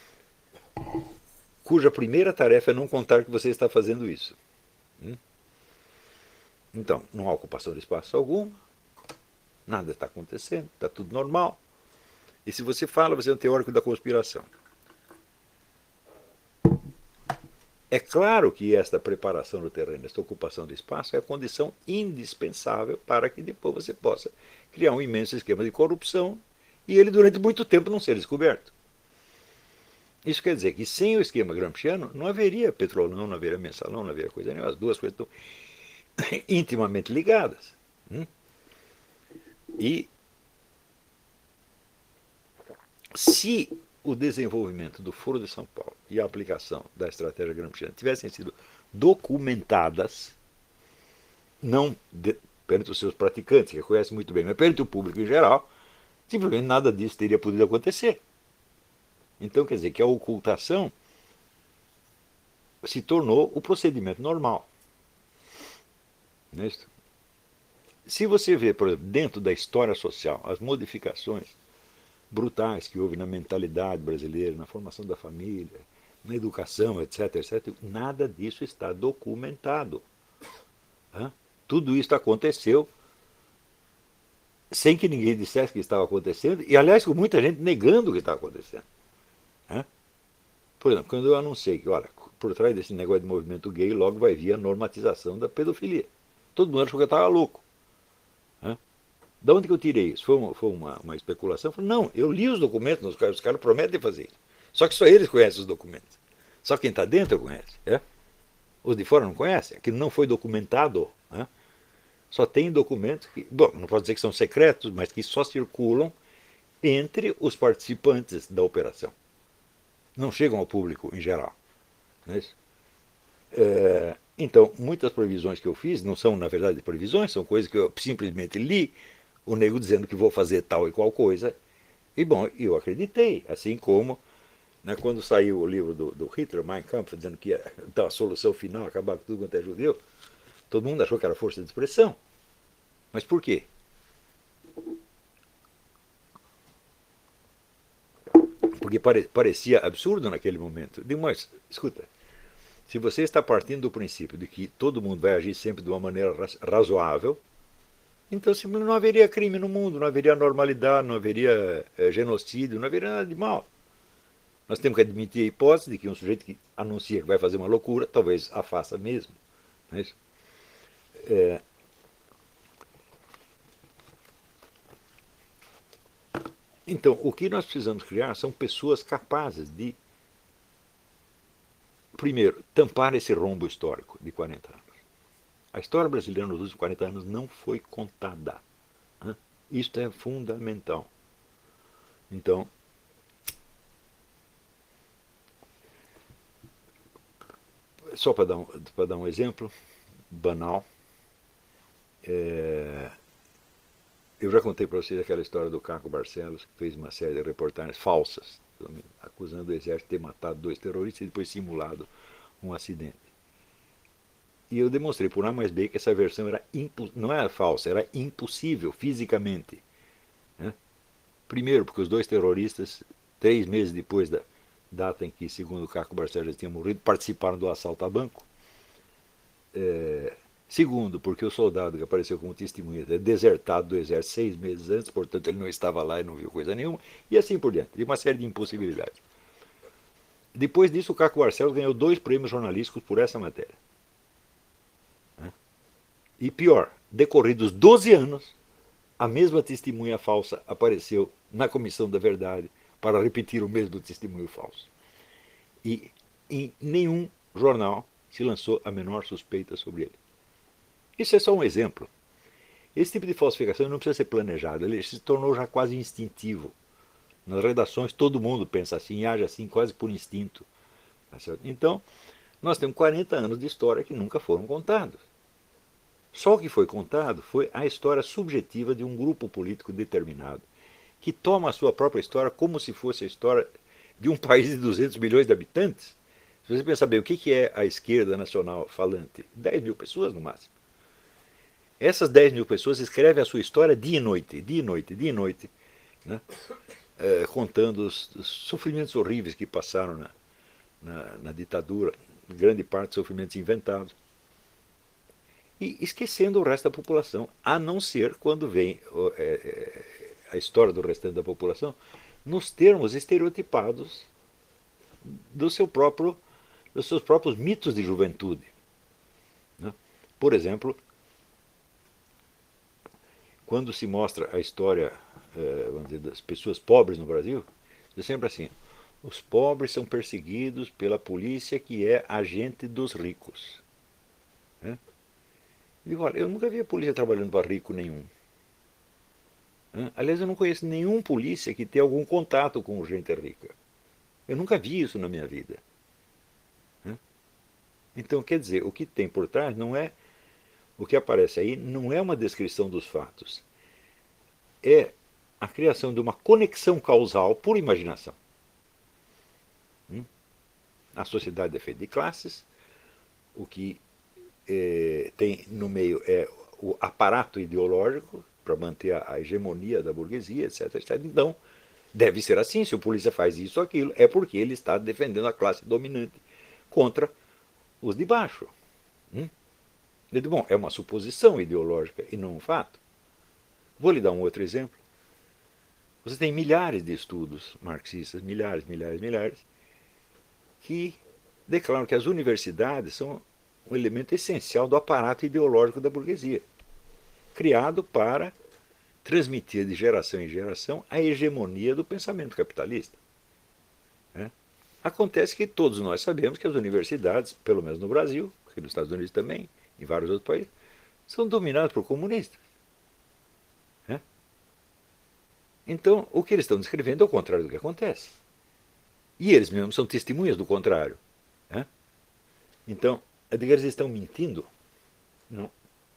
Cuja primeira tarefa é não contar que você está fazendo isso. Hum? Então, não há ocupação de espaço algum, nada está acontecendo, está tudo normal. E se você fala, você é um teórico da conspiração. É claro que esta preparação do terreno, esta ocupação do espaço, é a condição indispensável para que depois você possa criar um imenso esquema de corrupção e ele durante muito tempo não ser descoberto. Isso quer dizer que sem o esquema gramsciano não haveria petrolão, não haveria mensalão, não haveria coisa nenhuma. As duas coisas estão intimamente ligadas. Hum? E se o desenvolvimento do Foro de São Paulo e a aplicação da estratégia gramsciana tivessem sido documentadas, não de, perante os seus praticantes, que conhecem muito bem, mas perante o público em geral, simplesmente nada disso teria podido acontecer. Então quer dizer que a ocultação se tornou o procedimento normal. Não é isso? Se você vê, por exemplo, dentro da história social, as modificações brutais que houve na mentalidade brasileira, na formação da família, na educação, etc, etcétera, nada disso está documentado. Hã? Tudo isso aconteceu sem que ninguém dissesse que estava acontecendo, e aliás com muita gente negando o que estava acontecendo. Hã? Por exemplo, quando eu anunciei que, olha, por trás desse negócio de movimento gay, logo vai vir a normatização da pedofilia. Todo mundo achou que eu estava louco. Hã? Da onde que eu tirei isso? Foi uma, foi uma, uma especulação? Falei, não, eu li os documentos, os caras, os caras prometem fazer isso. Só que só eles conhecem os documentos. Só quem está dentro conhece. É? Os de fora não conhecem. Aquilo não foi documentado. Né? Só tem documentos que, bom, não posso dizer que são secretos, mas que só circulam entre os participantes da operação. Não chegam ao público em geral. Não é isso? É, então, muitas previsões que eu fiz não são, na verdade, previsões, são coisas que eu simplesmente li, o nego dizendo que vou fazer tal e qual coisa, e bom, eu acreditei, assim como né, quando saiu o livro do, do Hitler, Mein Kampf, dizendo que ia dar a solução final, acabar com tudo quanto é judeu, Todo mundo achou que era força de expressão. Mas por quê? Porque pare, parecia absurdo naquele momento. Digo, mas, escuta, se você está partindo do princípio de que todo mundo vai agir sempre de uma maneira razoável, então não haveria crime no mundo, não haveria normalidade, não haveria é, genocídio, não haveria nada de mal. Nós temos que admitir a hipótese de que um sujeito que anuncia que vai fazer uma loucura, talvez a faça mesmo. Não é isso? É, então, o que nós precisamos criar são pessoas capazes de, primeiro, tampar esse rombo histórico de quarenta anos. A história brasileira nos últimos quarenta anos não foi contada. Né? Isto é fundamental. Então, só para dar, um, para dar um exemplo banal, é, eu já contei para vocês aquela história do Caco Barcelos, que fez uma série de reportagens falsas, acusando o exército de ter matado dois terroristas e depois simulado um acidente. E eu demonstrei por A mais B que essa versão era não era falsa, era impossível fisicamente. Né? Primeiro, porque os dois terroristas, três meses depois da data em que, segundo o Caco Barcelos, tinha morrido, participaram do assalto a banco. É, segundo, porque o soldado que apareceu como testemunha é desertado do exército seis meses antes, portanto ele não estava lá e não viu coisa nenhuma, e assim por diante. E uma série de impossibilidades. Depois disso, o Caco Barcelos ganhou dois prêmios jornalísticos por essa matéria. E pior, decorridos doze anos, a mesma testemunha falsa apareceu na Comissão da Verdade para repetir o mesmo testemunho falso. E em nenhum jornal se lançou a menor suspeita sobre ele. Isso é só um exemplo. Esse tipo de falsificação não precisa ser planejado, ele se tornou já quase instintivo. Nas redações todo mundo pensa assim e age assim quase por instinto. Então, nós temos quarenta anos de história que nunca foram contados. Só o que foi contado foi a história subjetiva de um grupo político determinado, que toma a sua própria história como se fosse a história de um país de duzentos milhões de habitantes. Se você pensar bem, o que é a esquerda nacional falante? dez mil pessoas no máximo. Essas dez mil pessoas escrevem a sua história dia e noite, dia e noite, dia e noite, né? é, contando os, os sofrimentos horríveis que passaram na, na, na ditadura, grande parte sofrimentos inventados. E esquecendo o resto da população, a não ser quando vem é, a história do restante da população, nos termos estereotipados do seu próprio, dos seus próprios mitos de juventude. Né? Por exemplo, quando se mostra a história é, vamos dizer, das pessoas pobres no Brasil, é sempre assim, os pobres são perseguidos pela polícia que é agente dos ricos. Né? Digo, olha, eu nunca vi a polícia trabalhando para rico nenhum. Aliás, eu não conheço nenhum polícia que tenha algum contato com gente rica. Eu nunca vi isso na minha vida. Então, quer dizer, o que tem por trás não é, o que aparece aí não é uma descrição dos fatos. É a criação de uma conexão causal por imaginação. A sociedade é feita de classes, o que é, tem no meio é o aparato ideológico para manter a, a hegemonia da burguesia, etc, etcétera. Então, deve ser assim, se o polícia faz isso ou aquilo, é porque ele está defendendo a classe dominante contra os de baixo. Hum? Eu digo, bom, é uma suposição ideológica e não um fato. Vou lhe dar um outro exemplo. Você tem milhares de estudos marxistas, milhares, milhares, milhares, que declaram que as universidades são um elemento essencial do aparato ideológico da burguesia, criado para transmitir de geração em geração a hegemonia do pensamento capitalista. É? Acontece que todos nós sabemos que as universidades, pelo menos no Brasil, e nos Estados Unidos também, em vários outros países, são dominadas por comunistas. É? Então, o que eles estão descrevendo é o contrário do que acontece. E eles mesmos são testemunhas do contrário. É? Então, eles estão mentindo? Não.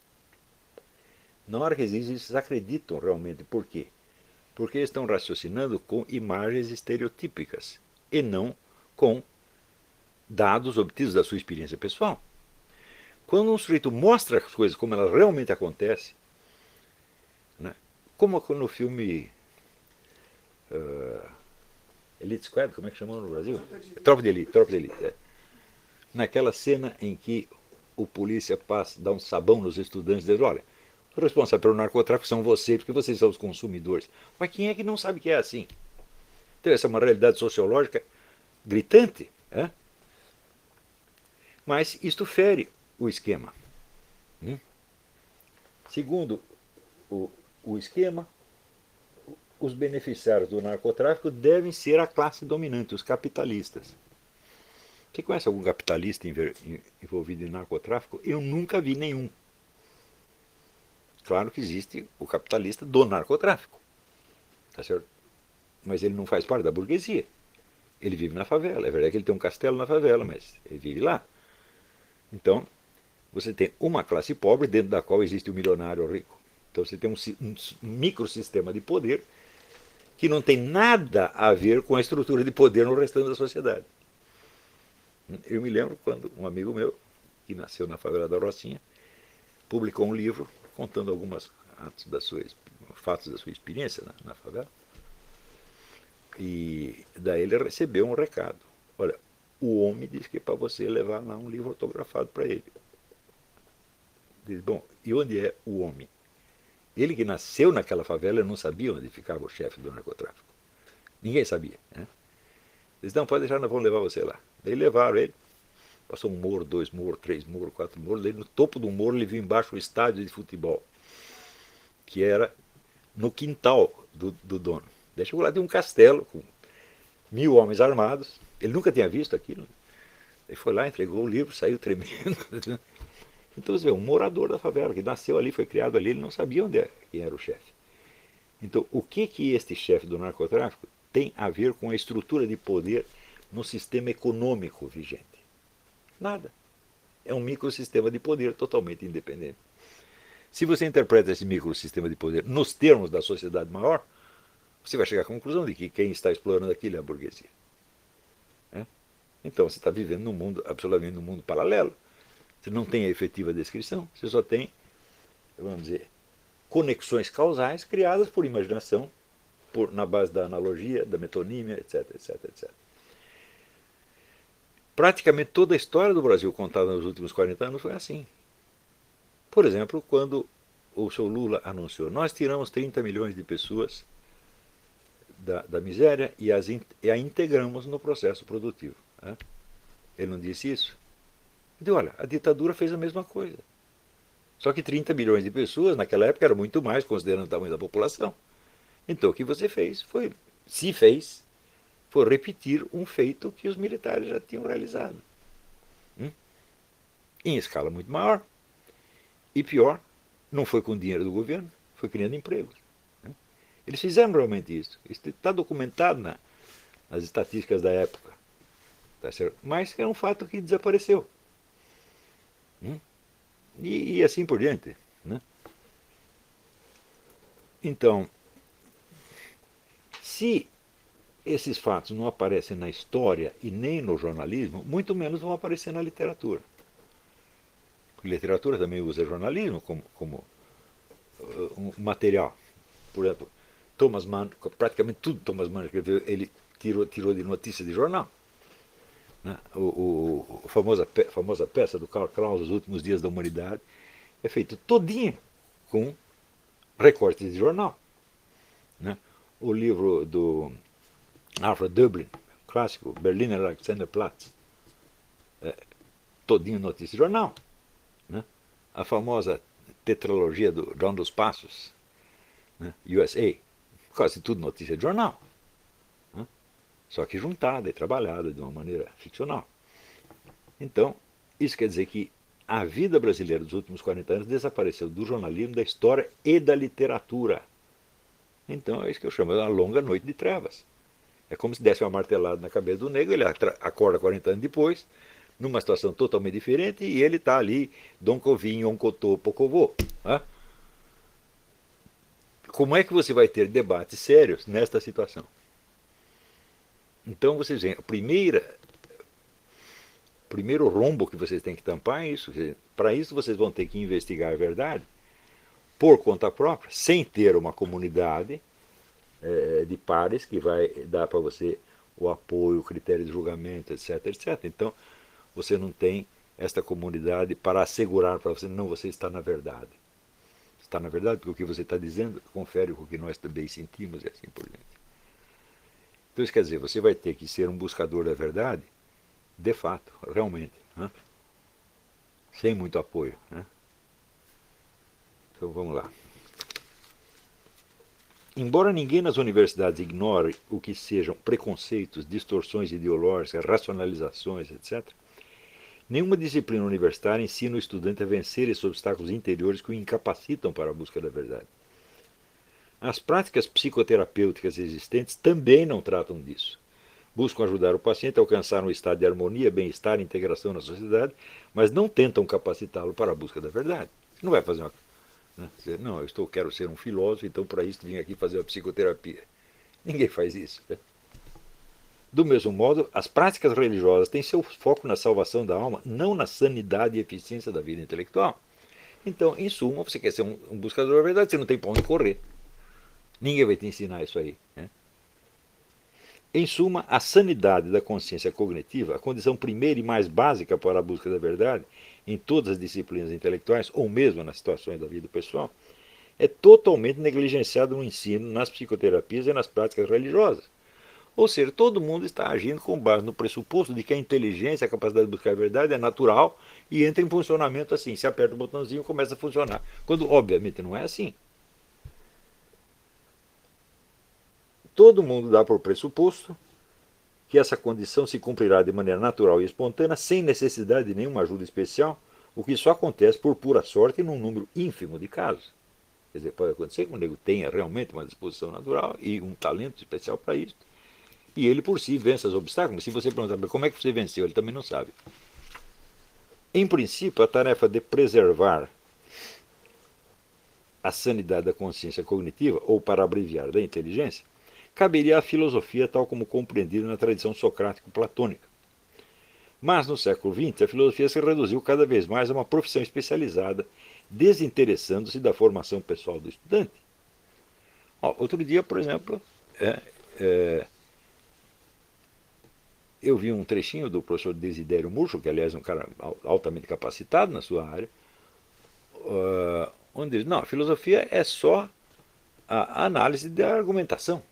Na hora que existe, eles acreditam realmente. Por quê? Porque eles estão raciocinando com imagens estereotípicas e não com dados obtidos da sua experiência pessoal. Quando um sujeito mostra as coisas como elas realmente acontecem, né? Como no filme uh, Elite Squad, como é que chamou no Brasil? Tropa de Elite, Tropa de Elite. É. Naquela cena em que o polícia passa, dá um sabão nos estudantes e diz, olha, o responsável pelo narcotráfico são vocês, porque vocês são os consumidores. Mas quem é que não sabe que é assim? Então essa é uma realidade sociológica gritante. É? Mas isto fere o esquema. Hum? Segundo o, o esquema, os beneficiários do narcotráfico devem ser a classe dominante, os capitalistas. Você conhece algum capitalista envolvido em narcotráfico? Eu nunca vi nenhum. Claro que existe o capitalista do narcotráfico, tá certo? Mas ele não faz parte da burguesia. Ele vive na favela. É verdade que ele tem um castelo na favela, mas ele vive lá. Então, você tem uma classe pobre dentro da qual existe o milionário rico. Então você tem um, um microsistema de poder que não tem nada a ver com a estrutura de poder no restante da sociedade. Eu me lembro quando um amigo meu, que nasceu na favela da Rocinha, publicou um livro contando alguns atos da sua, fatos da sua experiência na, na favela. E daí ele recebeu um recado. Olha, o homem disse que é para você levar lá um livro autografado para ele. Diz, bom, e onde é o homem? Ele que nasceu naquela favela não sabia onde ficava o chefe do narcotráfico. Ninguém sabia. Né? Eles não, pode deixar, nós vamos levar você lá. Daí levaram ele. Passou um morro, dois morros, três morros, quatro morros. Daí no topo do morro ele viu embaixo o estádio de futebol, que era no quintal do, do dono. Daí chegou lá, tem um castelo com mil homens armados. Ele nunca tinha visto aquilo. Ele foi lá, entregou o livro, saiu tremendo. Então você vê, um morador da favela, que nasceu ali, foi criado ali, ele não sabia onde era, quem era o chefe. Então, o que que este chefe do narcotráfico tem a ver com a estrutura de poder no sistema econômico vigente? Nada. É um microsistema de poder totalmente independente. Se você interpreta esse microsistema de poder nos termos da sociedade maior, você vai chegar à conclusão de que quem está explorando aquilo é a burguesia. É? Então você está vivendo num mundo, absolutamente num mundo paralelo. Você não tem a efetiva descrição, você só tem, vamos dizer, conexões causais criadas por imaginação, por, na base da analogia, da metonímia, etc, etc, etcétera. Praticamente toda a história do Brasil contada nos últimos quarenta anos foi assim. Por exemplo, quando o seu Lula anunciou, nós tiramos trinta milhões de pessoas da, da miséria e, as, e a integramos no processo produtivo. Né? Ele não disse isso? Ele disse, olha, a ditadura fez a mesma coisa. Só que trinta milhões de pessoas naquela época era muito mais, considerando o tamanho da população. Então o que você fez foi, se fez, foi repetir um feito que os militares já tinham realizado. Hum? Em escala muito maior. E pior, não foi com dinheiro do governo, foi criando empregos. Hum? Eles fizeram realmente isso. Isso está documentado na, nas estatísticas da época. Tá certo? Mas é um fato que desapareceu. Hum? E, e assim por diante. Né? Então, se esses fatos não aparecem na história e nem no jornalismo, muito menos vão aparecer na literatura. A literatura também usa jornalismo como, como uh, um material. Por exemplo, Thomas Mann, praticamente tudo Thomas Mann escreveu, ele tirou, tirou de notícia de jornal. Né? O, o, o famosa, pe, famosa peça do Karl Kraus, Os Últimos Dias da Humanidade, é feito todinho com recortes de jornal. Né? O livro do Alfred Dublin, clássico, Berliner Alexanderplatz, é, todinho notícia de jornal. Né? A famosa tetralogia do John dos Passos, né? U S A, quase tudo notícia de jornal. Né? Só que juntada e trabalhada de uma maneira ficcional. Então, isso quer dizer que a vida brasileira dos últimos quarenta anos desapareceu do jornalismo, da história e da literatura. Então é isso que eu chamo de uma longa noite de trevas. É como se desse uma martelada na cabeça do negro, ele acorda quarenta anos depois, numa situação totalmente diferente, e ele está ali, Dom Covinho, Oncotô, Pocovô. Né? Como é que você vai ter debates sérios nesta situação? Então vocês veem, a primeira primeiro rombo que vocês têm que tampar é isso. Para isso vocês vão ter que investigar a verdade por conta própria, sem ter uma comunidade é, de pares que vai dar para você o apoio, o critério de julgamento, etc, etcétera. Então, você não tem esta comunidade para assegurar para você, não, você está na verdade. Está na verdade porque o que você está dizendo confere com o que nós também sentimos e assim por diante. Então, isso quer dizer, você vai ter que ser um buscador da verdade, de fato, realmente, né? Sem muito apoio, né? Então, vamos lá. Embora ninguém nas universidades ignore o que sejam preconceitos, distorções ideológicas, racionalizações, etcétera, nenhuma disciplina universitária ensina o estudante a vencer esses obstáculos interiores que o incapacitam para a busca da verdade. As práticas psicoterapêuticas existentes também não tratam disso. Buscam ajudar o paciente a alcançar um estado de harmonia, bem-estar e integração na sociedade, mas não tentam capacitá-lo para a busca da verdade. Você não vai fazer uma... Né? Dizer, não, eu estou, quero ser um filósofo, então para isso vim aqui fazer uma psicoterapia. Ninguém faz isso. Né? Do mesmo modo, as práticas religiosas têm seu foco na salvação da alma, não na sanidade e eficiência da vida intelectual. Então, em suma, você quer ser um, um buscador da verdade, você não tem para onde correr. Ninguém vai te ensinar isso aí. Né? Em suma, a sanidade da consciência cognitiva, a condição primeira e mais básica para a busca da verdade, em todas as disciplinas intelectuais, ou mesmo nas situações da vida pessoal, é totalmente negligenciada no ensino, nas psicoterapias e nas práticas religiosas. Ou seja, todo mundo está agindo com base no pressuposto de que a inteligência, a capacidade de buscar a verdade é natural e entra em funcionamento assim. Se aperta o botãozinho, começa a funcionar. Quando, obviamente, não é assim. Todo mundo dá por pressuposto que essa condição se cumprirá de maneira natural e espontânea, sem necessidade de nenhuma ajuda especial, o que só acontece por pura sorte num número ínfimo de casos. Quer dizer, pode acontecer que o nego tenha realmente uma disposição natural e um talento especial para isso, e ele por si vence os obstáculos. Mas se você perguntar como é que você venceu, ele também não sabe. Em princípio, a tarefa de preservar a sanidade da consciência cognitiva, ou para abreviar, da inteligência, caberia à filosofia tal como compreendida na tradição socrático-platônica. Mas no século vinte, a filosofia se reduziu cada vez mais a uma profissão especializada, desinteressando-se da formação pessoal do estudante. Ó, outro dia, por exemplo, é, é, eu vi um trechinho do professor Desidério Murcho, que aliás é um cara altamente capacitado na sua área, uh, onde diz, não, a filosofia é só a análise da argumentação.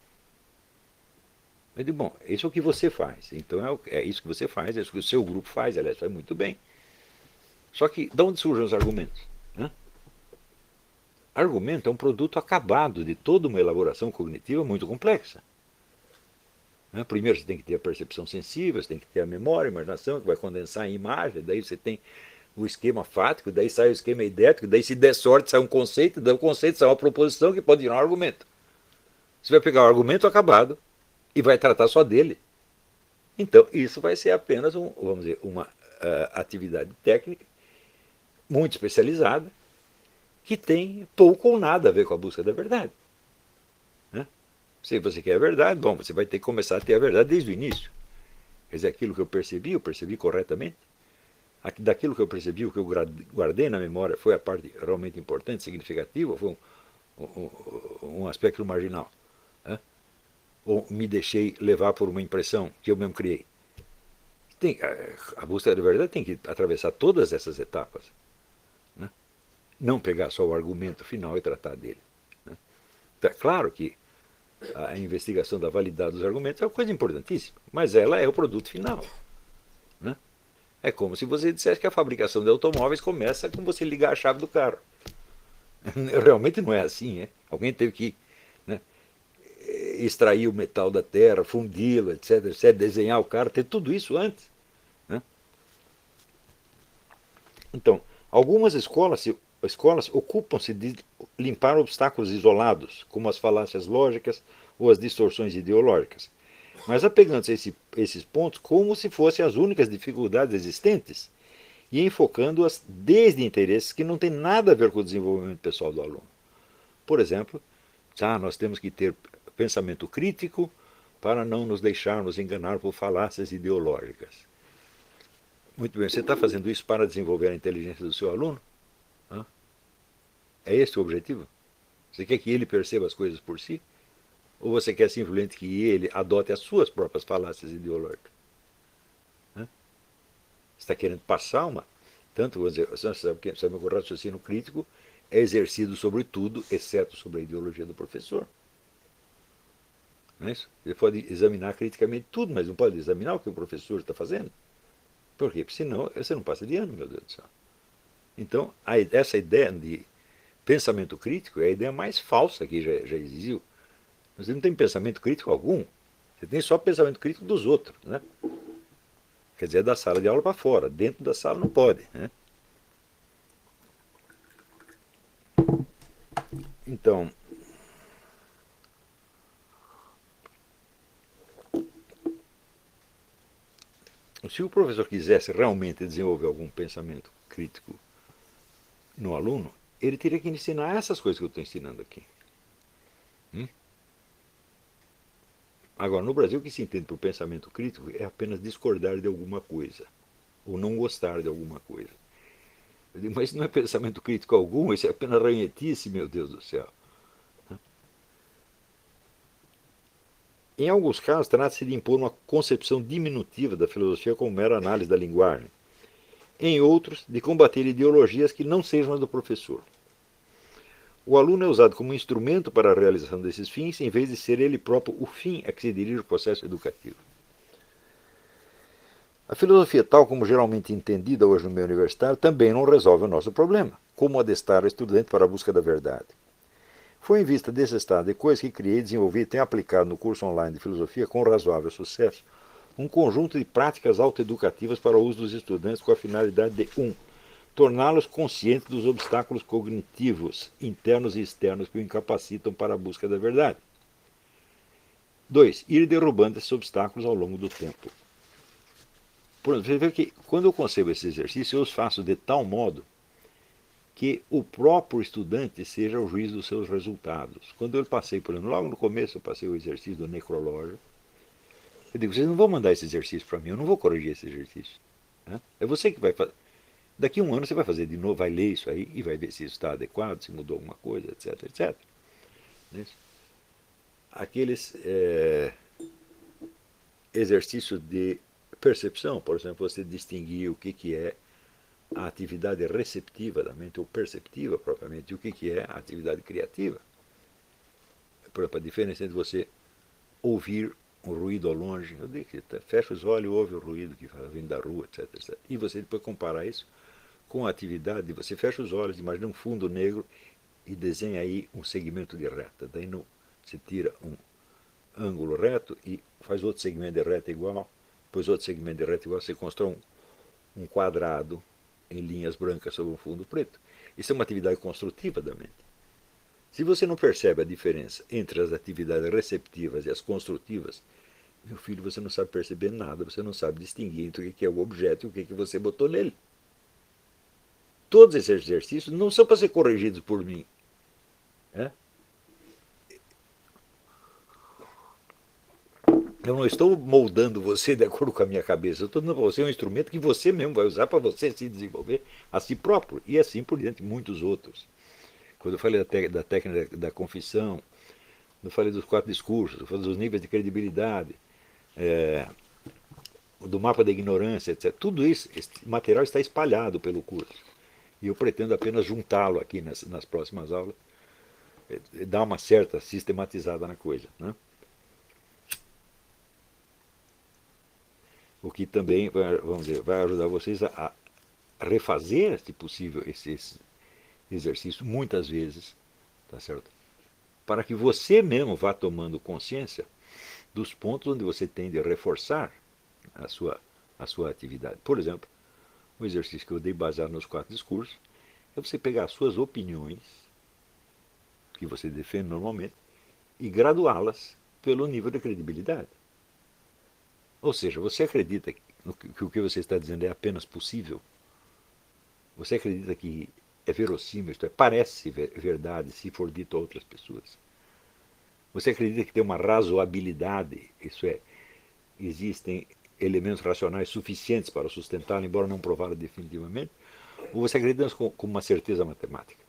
Eu digo, bom, isso é o que você faz, então é, o, é isso que você faz, é isso que o seu grupo faz, aliás, faz muito bem. Só que, de onde surgem os argumentos? Né? Argumento é um produto acabado de toda uma elaboração cognitiva muito complexa. Né? Primeiro você tem que ter a percepção sensível, você tem que ter a memória, a imaginação, que vai condensar em imagem, daí você tem o esquema fático, daí sai o esquema idético, daí se der sorte sai um conceito, daí o conceito sai uma proposição que pode virar um argumento. Você vai pegar o argumento acabado e vai tratar só dele. Então, isso vai ser apenas um, vamos dizer, uma uh, atividade técnica muito especializada que tem pouco ou nada a ver com a busca da verdade. Né? Se você quer a verdade, bom, você vai ter que começar a ter a verdade desde o início. Quer dizer, aquilo que eu percebi, eu percebi corretamente. Daquilo que eu percebi, o que eu guardei na memória foi a parte realmente importante, significativa, foi um, um, um aspecto marginal. Né? Ou me deixei levar por uma impressão que eu mesmo criei. Tem, a busca da verdade tem que atravessar todas essas etapas. Né? Não pegar só o argumento final e tratar dele. Né? Então, é claro que a investigação da validade dos argumentos é uma coisa importantíssima, mas ela é o produto final. Né? É como se você dissesse que a fabricação de automóveis começa com você ligar a chave do carro. Realmente não é assim, né? Alguém teve que, né, extrair o metal da terra, fundi-lo, etc, etc, desenhar o carro, ter tudo isso antes. Né? Então, algumas escolas, escolas ocupam-se de limpar obstáculos isolados, como as falácias lógicas ou as distorções ideológicas, mas apegando-se a esse, esses pontos como se fossem as únicas dificuldades existentes e enfocando-as desde interesses que não têm nada a ver com o desenvolvimento pessoal do aluno. Por exemplo, ah, nós temos que ter pensamento crítico para não nos deixarmos enganar por falácias ideológicas. Muito bem, você está fazendo isso para desenvolver a inteligência do seu aluno? Hã? É esse o objetivo? Você quer que ele perceba as coisas por si? Ou você quer simplesmente que ele adote as suas próprias falácias ideológicas? Hã? Você está querendo passar uma. Tanto, vou dizer, você sabe que, sabe que o raciocínio crítico é exercido sobre tudo, exceto sobre a ideologia do professor. Não é isso? Ele pode examinar criticamente tudo, mas não pode examinar o que o professor está fazendo. Por quê? Porque senão você não passa de ano, meu Deus do céu. Então, a, essa ideia de pensamento crítico é a ideia mais falsa que já, já existiu. Você não tem pensamento crítico algum. Você tem só pensamento crítico dos outros. Né? Quer dizer, da sala de aula para fora. Dentro da sala não pode. Né? Então, se o professor quisesse realmente desenvolver algum pensamento crítico no aluno, ele teria que ensinar essas coisas que eu estou ensinando aqui. Hum? Agora, no Brasil, o que se entende por pensamento crítico é apenas discordar de alguma coisa, ou não gostar de alguma coisa. Eu digo, mas isso não é pensamento crítico algum, isso é apenas ranhetice, meu Deus do céu. Em alguns casos, trata-se de impor uma concepção diminutiva da filosofia como mera análise da linguagem. Em outros, de combater ideologias que não sejam as do professor. O aluno é usado como instrumento para a realização desses fins, em vez de ser ele próprio o fim a que se dirige o processo educativo. A filosofia, tal como geralmente entendida hoje no meio universitário, também não resolve o nosso problema, como adestrar o estudante para a busca da verdade. Foi em vista desse estado de coisas que criei, desenvolvi e tenho aplicado no curso online de filosofia com razoável sucesso um conjunto de práticas autoeducativas para o uso dos estudantes com a finalidade de um torná-los conscientes dos obstáculos cognitivos internos e externos que o incapacitam para a busca da verdade. dois Ir derrubando esses obstáculos ao longo do tempo. Por exemplo, você vê que quando eu concebo esse exercício, eu os faço de tal modo que o próprio estudante seja o juiz dos seus resultados. Quando eu passei, por exemplo, logo no começo eu passei o exercício do necrológio, eu digo, vocês não vão mandar esse exercício para mim, eu não vou corrigir esse exercício. Né? É você que vai fazer. Daqui a um ano você vai fazer de novo, vai ler isso aí e vai ver se isso está adequado, se mudou alguma coisa, etc, etc. Aqueles é, exercícios de percepção, por exemplo, você distinguir o que, que é a atividade receptiva da mente, ou perceptiva propriamente, e o que, que é a atividade criativa. Por exemplo, a diferença entre você ouvir um ruído ao longe, eu digo que fecha os olhos e ouve o ruído que vem da rua, etc, etc. E você depois comparar isso com a atividade, você fecha os olhos, imagina um fundo negro e desenha aí um segmento de reta. Daí no, você tira um ângulo reto e faz outro segmento de reta igual, depois outro segmento de reta igual, você constrói um, um quadrado em linhas brancas sobre um fundo preto. Isso é uma atividade construtiva da mente. Se você não percebe a diferença entre as atividades receptivas e as construtivas, meu filho, você não sabe perceber nada, você não sabe distinguir entre o que é o objeto e o que você botou nele. Todos esses exercícios não são para ser corrigidos por mim. É? Eu não estou moldando você de acordo com a minha cabeça. Eu estou dando para você um instrumento que você mesmo vai usar para você se desenvolver a si próprio. E assim por diante, muitos outros. Quando eu falei da, da técnica da, da confissão, eu falei dos quatro discursos, eu falei dos níveis de credibilidade, é, do mapa da ignorância, etcétera. Tudo isso, esse material está espalhado pelo curso. E eu pretendo apenas juntá-lo aqui nas, nas próximas aulas, é, dar uma certa sistematizada na coisa. Né? O que também vai, vamos dizer, vai ajudar vocês a, a refazer, se possível, esses exercícios muitas vezes, tá certo? Para que você mesmo vá tomando consciência dos pontos onde você tem de reforçar a sua, a sua atividade. Por exemplo, o exercício que eu dei baseado nos quatro discursos é você pegar as suas opiniões, que você defende normalmente, e graduá-las pelo nível de credibilidade. Ou seja, você acredita que o que você está dizendo é apenas possível? Você acredita que é verossímil, isto é, parece verdade se for dito a outras pessoas? Você acredita que tem uma razoabilidade, isso é, existem elementos racionais suficientes para sustentá-la, embora não prová-la definitivamente, ou você acredita com, com uma certeza matemática.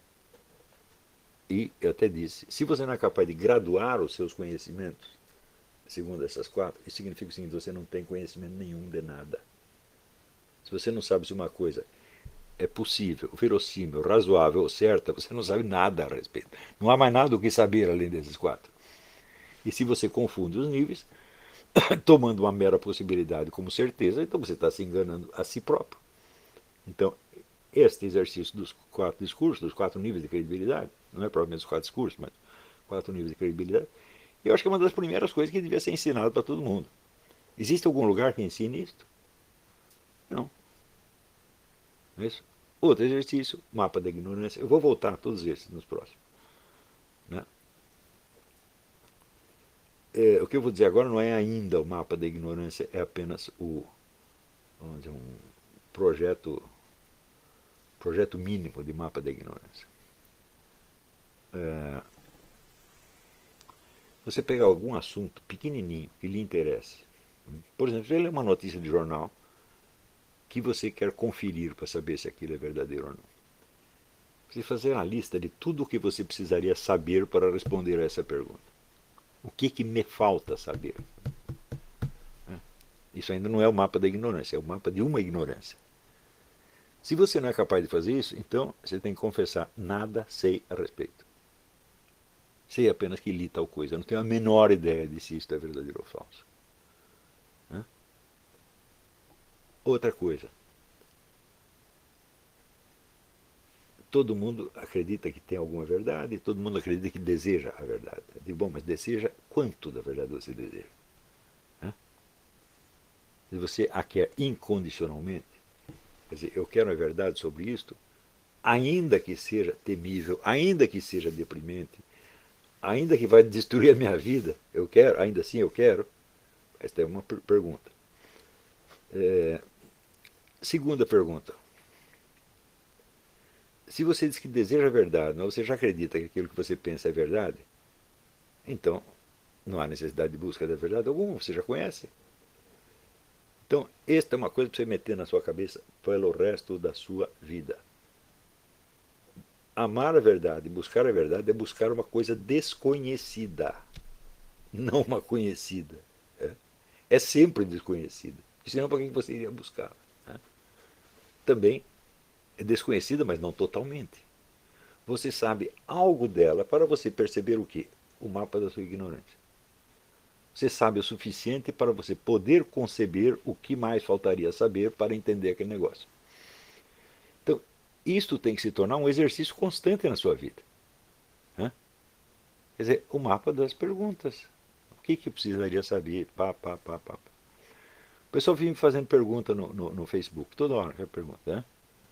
E eu até disse, se você não é capaz de graduar os seus conhecimentos, segundo essas quatro, isso significa o seguinte, você não tem conhecimento nenhum de nada. Se você não sabe se uma coisa é possível, verossímil, razoável ou certa, você não sabe nada a respeito. Não há mais nada o que saber além desses quatro. E se você confunde os níveis, tomando uma mera possibilidade como certeza, então você está se enganando a si próprio. Então, este exercício dos quatro discursos, dos quatro níveis de credibilidade, não é provavelmente os quatro discursos, mas quatro níveis de credibilidade, eu acho que é uma das primeiras coisas que devia ser ensinado para todo mundo. Existe algum lugar que ensine isto? Não. Não é isso? Outro exercício, mapa da ignorância. Eu vou voltar a todos esses nos próximos. Né? É, o que eu vou dizer agora não é ainda o mapa da ignorância, é apenas o, vamos dizer, um projeto, projeto mínimo de mapa da ignorância. É, você pegar algum assunto pequenininho que lhe interesse, por exemplo, você lê uma notícia de jornal que você quer conferir para saber se aquilo é verdadeiro ou não. Você fazer uma lista de tudo o que você precisaria saber para responder a essa pergunta. O que, que me falta saber? Isso ainda não é o mapa da ignorância, é o mapa de uma ignorância. Se você não é capaz de fazer isso, então você tem que confessar, nada sei a respeito. Sei apenas que li tal coisa, eu não tenho a menor ideia de se isto é verdadeiro ou falso. Outra coisa, todo mundo acredita que tem alguma verdade, todo mundo acredita que deseja a verdade. Eu digo, bom, mas deseja quanto da verdade você deseja? Se você a quer incondicionalmente, quer dizer, eu quero a verdade sobre isto, ainda que seja temível, ainda que seja deprimente, ainda que vai destruir a minha vida, eu quero, ainda assim eu quero. Esta é uma per pergunta. É, segunda pergunta. Se você diz que deseja a verdade, mas você já acredita que aquilo que você pensa é verdade, então não há necessidade de busca da verdade alguma, você já conhece. Então, esta é uma coisa para você meter na sua cabeça pelo resto da sua vida. Amar a verdade, buscar a verdade é buscar uma coisa desconhecida, não uma conhecida. É, é sempre desconhecida, senão para que você iria buscar? Né? Também é desconhecida, mas não totalmente. Você sabe algo dela para você perceber o quê? O mapa da sua ignorância. Você sabe o suficiente para você poder conceber o que mais faltaria saber para entender aquele negócio. Então, isto tem que se tornar um exercício constante na sua vida. Né? Quer dizer, o mapa das perguntas. O que, que eu precisaria saber? Pá, pá, pá, pá. O pessoal vive me fazendo pergunta no, no, no Facebook, toda hora que pergunta. Né?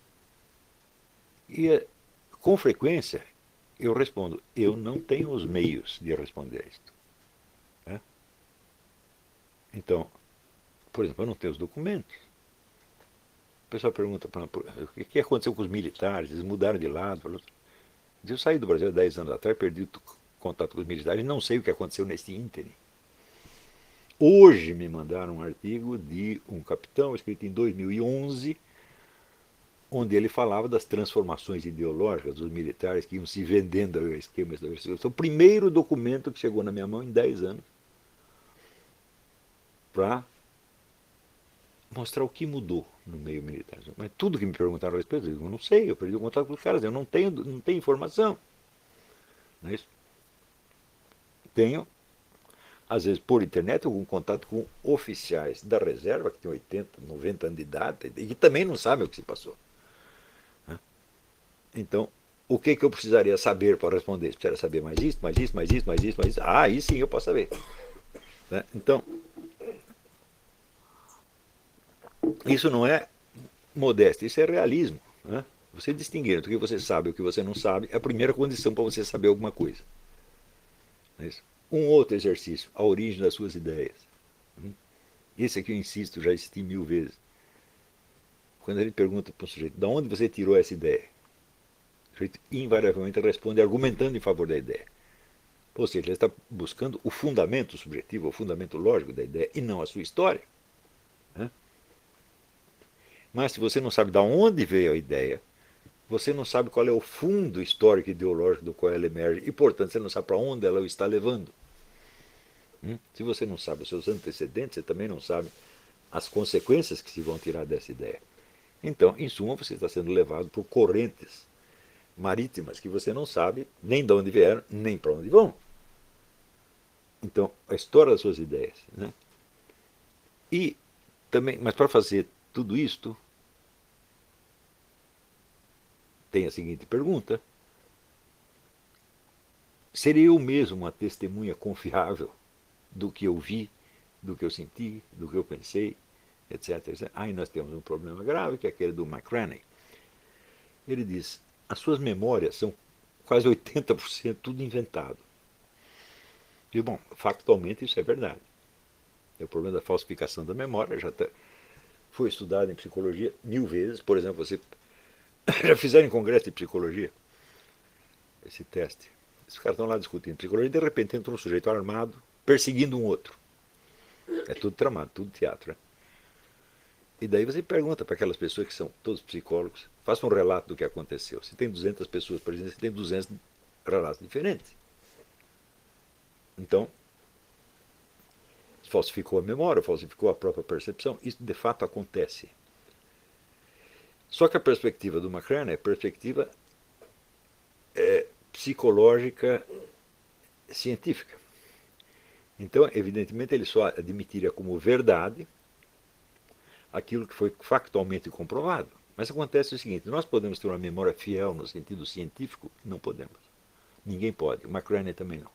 E, com frequência, eu respondo, eu não tenho os meios de responder isto. Né? Então, por exemplo, eu não tenho os documentos. O pessoal pergunta, o que aconteceu com os militares? Eles mudaram de lado. Eu saí do Brasil há dez anos atrás, perdi contato com os militares e não sei o que aconteceu nesse ínterim. Hoje me mandaram um artigo de um capitão, escrito em dois mil e onze, onde ele falava das transformações ideológicas dos militares que iam se vendendo a esquemas da versão. Esse é o primeiro documento que chegou na minha mão em dez anos para mostrar o que mudou no meio militar. Mas tudo que me perguntaram a respeito, eu digo, eu não sei, eu perdi o contato com os caras, eu não tenho, não tenho informação. Não é isso? Tenho, às vezes por internet, algum contato com oficiais da reserva, que têm oitenta, noventa anos de idade, e que também não sabem o que se passou. Então, o que, que eu precisaria saber para responder? Eu precisaria saber mais isso, mais isso, mais isso, mais isso, mais isso. Ah, aí sim eu posso saber. Né? Então, isso não é modéstia, isso é realismo. Né? Você distinguir entre o que você sabe e o que você não sabe é a primeira condição para você saber alguma coisa. É isso? Um outro exercício, a origem das suas ideias. Esse aqui eu insisto, já assisti mil vezes. Quando ele pergunta para o sujeito, de onde você tirou essa ideia? O sujeito invariavelmente responde argumentando em favor da ideia. Ou seja, ele está buscando o fundamento subjetivo, o fundamento lógico da ideia, e não a sua história. Mas se você não sabe de onde veio a ideia, você não sabe qual é o fundo histórico e ideológico do qual ela emerge e, portanto, você não sabe para onde ela o está levando. Hum? Se você não sabe os seus antecedentes, você também não sabe as consequências que se vão tirar dessa ideia. Então, em suma, você está sendo levado por correntes marítimas que você não sabe nem de onde vieram, nem para onde vão. Então, a história das suas ideias. Né? E também, mas para fazer tudo isto, tem a seguinte pergunta: seria eu mesmo uma testemunha confiável do que eu vi, do que eu senti, do que eu pensei, etc, etcétera. Aí nós temos um problema grave, que é aquele do McCraney. Ele diz: as suas memórias são quase oitenta por cento tudo inventado. E, bom, factualmente isso é verdade. É o problema da falsificação da memória, já tá, foi estudado em psicologia mil vezes. Por exemplo, você já fizeram em congresso de psicologia esse teste. Os caras estão lá discutindo psicologia e de repente entra um sujeito armado perseguindo um outro. É tudo tramado, tudo teatro. Né? E daí você pergunta para aquelas pessoas que são todos psicólogos, faça um relato do que aconteceu. Se tem duzentas pessoas presentes, você tem duzentos relatos diferentes. Então, falsificou a memória, falsificou a própria percepção. Isso de fato acontece. Só que a perspectiva do McCraney é perspectiva é, psicológica científica. Então, evidentemente, ele só admitiria como verdade aquilo que foi factualmente comprovado. Mas acontece o seguinte: nós podemos ter uma memória fiel no sentido científico? Não podemos. Ninguém pode. O McCraney também não.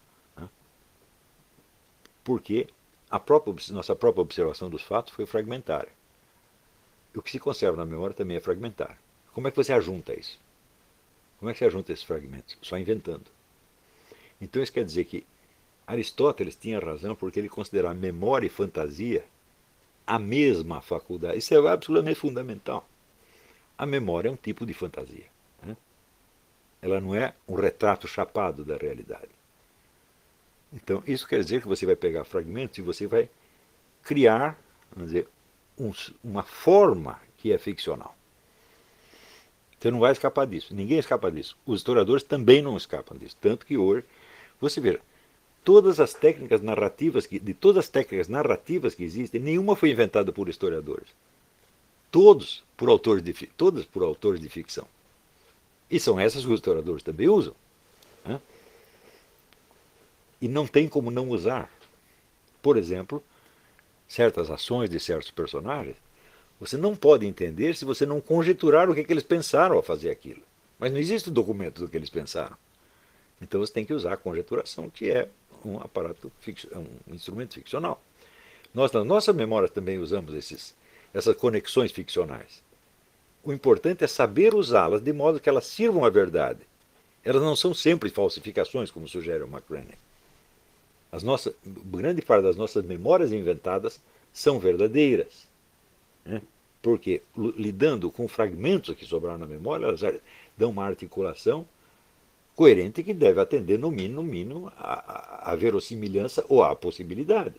Porque a própria, nossa própria observação dos fatos foi fragmentária. E o que se conserva na memória também é fragmentário. Como é que você ajunta isso? Como é que você ajunta esses fragmentos? Só inventando. Então isso quer dizer que Aristóteles tinha razão porque ele considerava memória e fantasia a mesma faculdade. Isso é absolutamente fundamental. A memória é um tipo de fantasia. Né? Ela não é um retrato chapado da realidade. Então, isso quer dizer que você vai pegar fragmentos e você vai criar, vamos dizer, um, uma forma que é ficcional. Você não vai escapar disso. Ninguém escapa disso. Os historiadores também não escapam disso. Tanto que hoje, você vê, todas as técnicas narrativas, que, de todas as técnicas narrativas que existem, nenhuma foi inventada por historiadores. Todos por autores de, todas por autores de ficção. E são essas que os historiadores também usam. Né? E não tem como não usar. Por exemplo, certas ações de certos personagens, você não pode entender se você não conjecturar o que, é que eles pensaram ao fazer aquilo. Mas não existe documento do que eles pensaram. Então você tem que usar a conjecturação, que é um aparato, um instrumento ficcional. Nós, nas nossas memórias, também usamos esses, essas conexões ficcionais. O importante é saber usá-las de modo que elas sirvam à verdade. Elas não são sempre falsificações, como sugere o McCraney. As nossas, grande parte das nossas memórias inventadas são verdadeiras. Né? Porque, lidando com fragmentos que sobraram na memória, elas dão uma articulação coerente que deve atender, no mínimo, no mínimo a, a, a verossimilhança ou a possibilidade.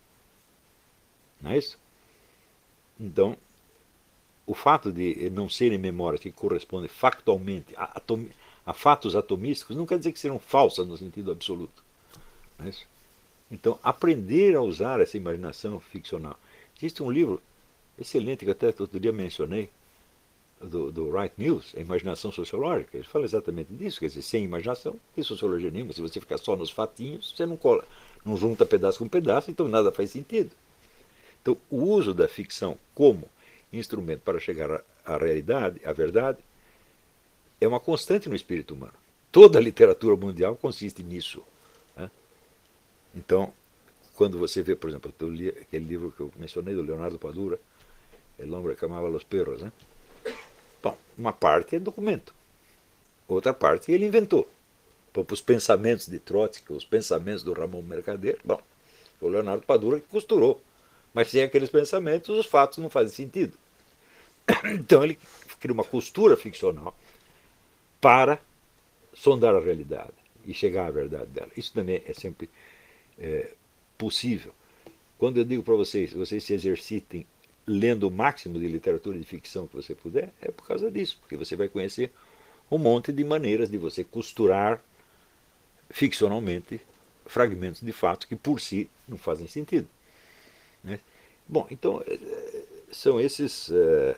Não é isso? Então, o fato de não serem memórias que correspondem factualmente a, atom, a fatos atomísticos não quer dizer que serão falsas no sentido absoluto. Não é isso? Então, aprender a usar essa imaginação ficcional. Existe um livro excelente que até outro dia mencionei, do, do Wright Mills, a imaginação sociológica. Ele fala exatamente disso, quer dizer, sem imaginação, não tem sociologia nenhuma. Se você ficar só nos fatinhos, você não cola, não junta pedaço com pedaço, então nada faz sentido. Então, o uso da ficção como instrumento para chegar à realidade, à verdade, é uma constante no espírito humano. Toda a literatura mundial consiste nisso. Né? Então, quando você vê, por exemplo, aquele livro que eu mencionei, do Leonardo Padura, El hombre que amaba los perros, né? Bom, uma parte é documento, outra parte ele inventou. Para os pensamentos de Trotsky, os pensamentos do Ramon Mercader, bom, o Leonardo Padura que costurou. Mas sem aqueles pensamentos, os fatos não fazem sentido. Então ele cria uma costura ficcional para sondar a realidade e chegar à verdade dela. Isso também é sempre é, possível. Quando eu digo para vocês, vocês se exercitem lendo o máximo de literatura de ficção que você puder, é por causa disso, porque você vai conhecer um monte de maneiras de você costurar ficcionalmente fragmentos de fatos que por si não fazem sentido. Né? Bom, então são esses é,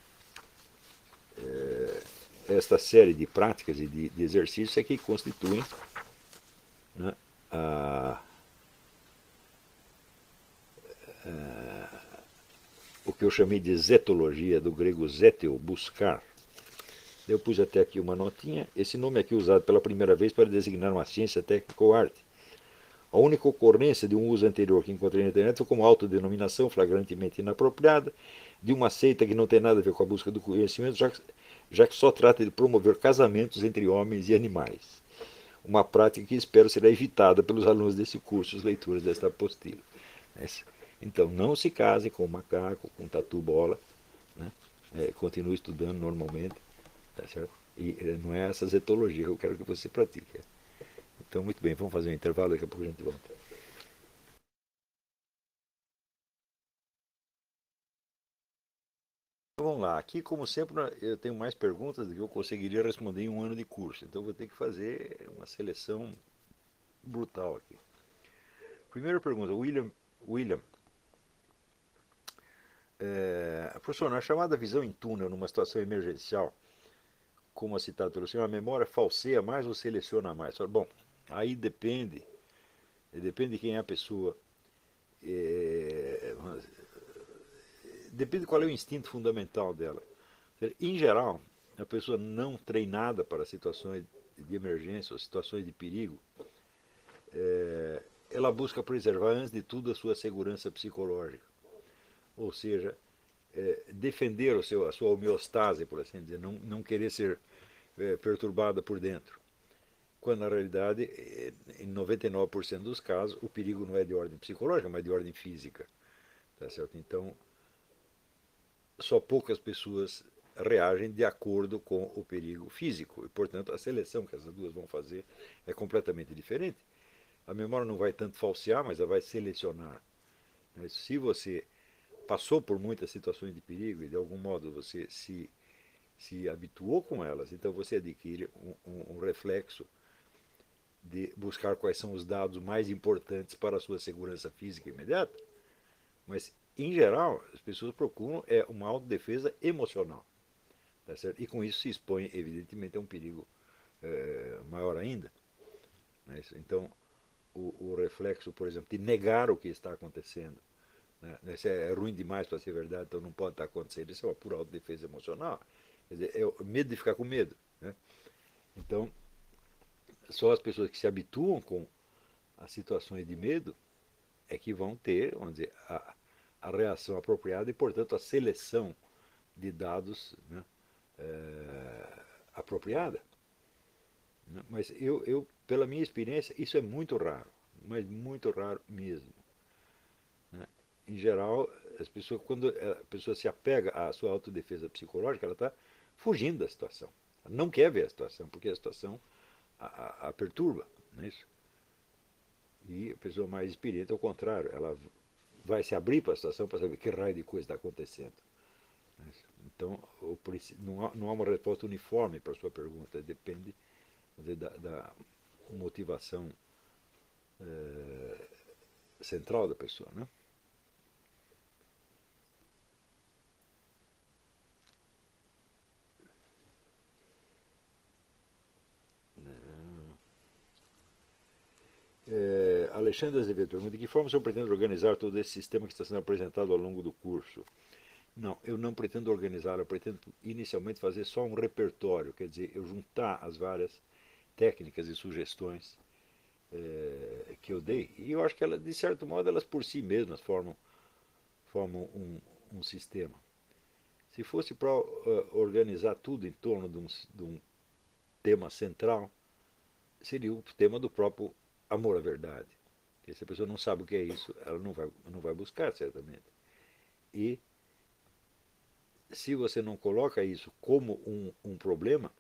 é, esta série de práticas e de, de exercícios é que constituem, né, a, o que eu chamei de zetologia, do grego zeteo, buscar. Eu pus até aqui uma notinha. Esse nome aqui é usado pela primeira vez para designar uma ciência, técnica ou arte. A única ocorrência de um uso anterior que encontrei na internet foi como autodenominação flagrantemente inapropriada de uma seita que não tem nada a ver com a busca do conhecimento, já que, já que só trata de promover casamentos entre homens e animais. Uma prática que espero será evitada pelos alunos desse curso, as leituras desta apostila. Então, não se case com macaco, com tatu-bola, né? É, continue estudando normalmente, tá certo? E não é essa zetologia que eu quero que você pratique. Então, muito bem, vamos fazer um intervalo, daqui a pouco a gente volta. Vamos lá, aqui como sempre eu tenho mais perguntas do que eu conseguiria responder em um ano de curso, então vou ter que fazer uma seleção brutal aqui. Primeira pergunta, William, William é, professor, na chamada visão em túnel numa situação emergencial, como a citado pelo senhor, a memória falseia mais ou seleciona mais? Bom, aí depende, depende de quem é a pessoa, é, depende qual é o instinto fundamental dela. Em geral, a pessoa não treinada para situações de emergência ou situações de perigo, é, ela busca preservar, antes de tudo, a sua segurança psicológica. Ou seja, é, defender o seu, a sua homeostase, por assim dizer, não, não querer ser é, perturbada por dentro. Quando, na realidade, em noventa e nove por cento dos casos, o perigo não é de ordem psicológica, mas de ordem física. Tá certo? Então, só poucas pessoas reagem de acordo com o perigo físico. E, portanto, a seleção que essas duas vão fazer é completamente diferente. A memória não vai tanto falsear, mas ela vai selecionar. Mas se você passou por muitas situações de perigo e, de algum modo, você se, se habituou com elas, então você adquire um, um, um reflexo de buscar quais são os dados mais importantes para a sua segurança física imediata. Mas, em geral, as pessoas procuram é uma autodefesa emocional. Tá certo? E com isso se expõe, evidentemente, a um perigo é, maior ainda. Né? Então, o, o, reflexo, por exemplo, de negar o que está acontecendo, né? Isso é ruim demais para ser verdade, então não pode estar acontecendo. Isso é uma pura autodefesa emocional. Quer dizer, é o medo de ficar com medo. Né? Então, só as pessoas que se habituam com as situações de medo é que vão ter, vamos dizer, a, a reação apropriada e, portanto, a seleção de dados, né, é, apropriada. Mas eu, eu, pela minha experiência, isso é muito raro, mas muito raro mesmo. Né? Em geral, as pessoas, quando a pessoa se apega à sua autodefesa psicológica, ela está fugindo da situação. Ela não quer ver a situação, porque a situação a, a, a perturba. Não é isso? E a pessoa mais experiente, ao contrário, ela vai se abrir para a situação para saber que raio de coisa está acontecendo. Então, não há, não há uma resposta uniforme para a sua pergunta, depende da, da motivação é, central da pessoa. Né? É, Alexandre Azevedo pergunta: de que forma o senhor pretende organizar todo esse sistema que está sendo apresentado ao longo do curso? Não, eu não pretendo organizar, eu pretendo inicialmente fazer só um repertório, quer dizer, eu juntar as várias técnicas e sugestões é, que eu dei, e eu acho que elas, de certo modo, elas por si mesmas formam, formam um, um sistema. Se fosse para uh, organizar tudo em torno de um, de um tema central, seria o tema do próprio amor à verdade. Porque se a pessoa não sabe o que é isso, ela não vai, não vai buscar, certamente. E se você não coloca isso como um, um problema,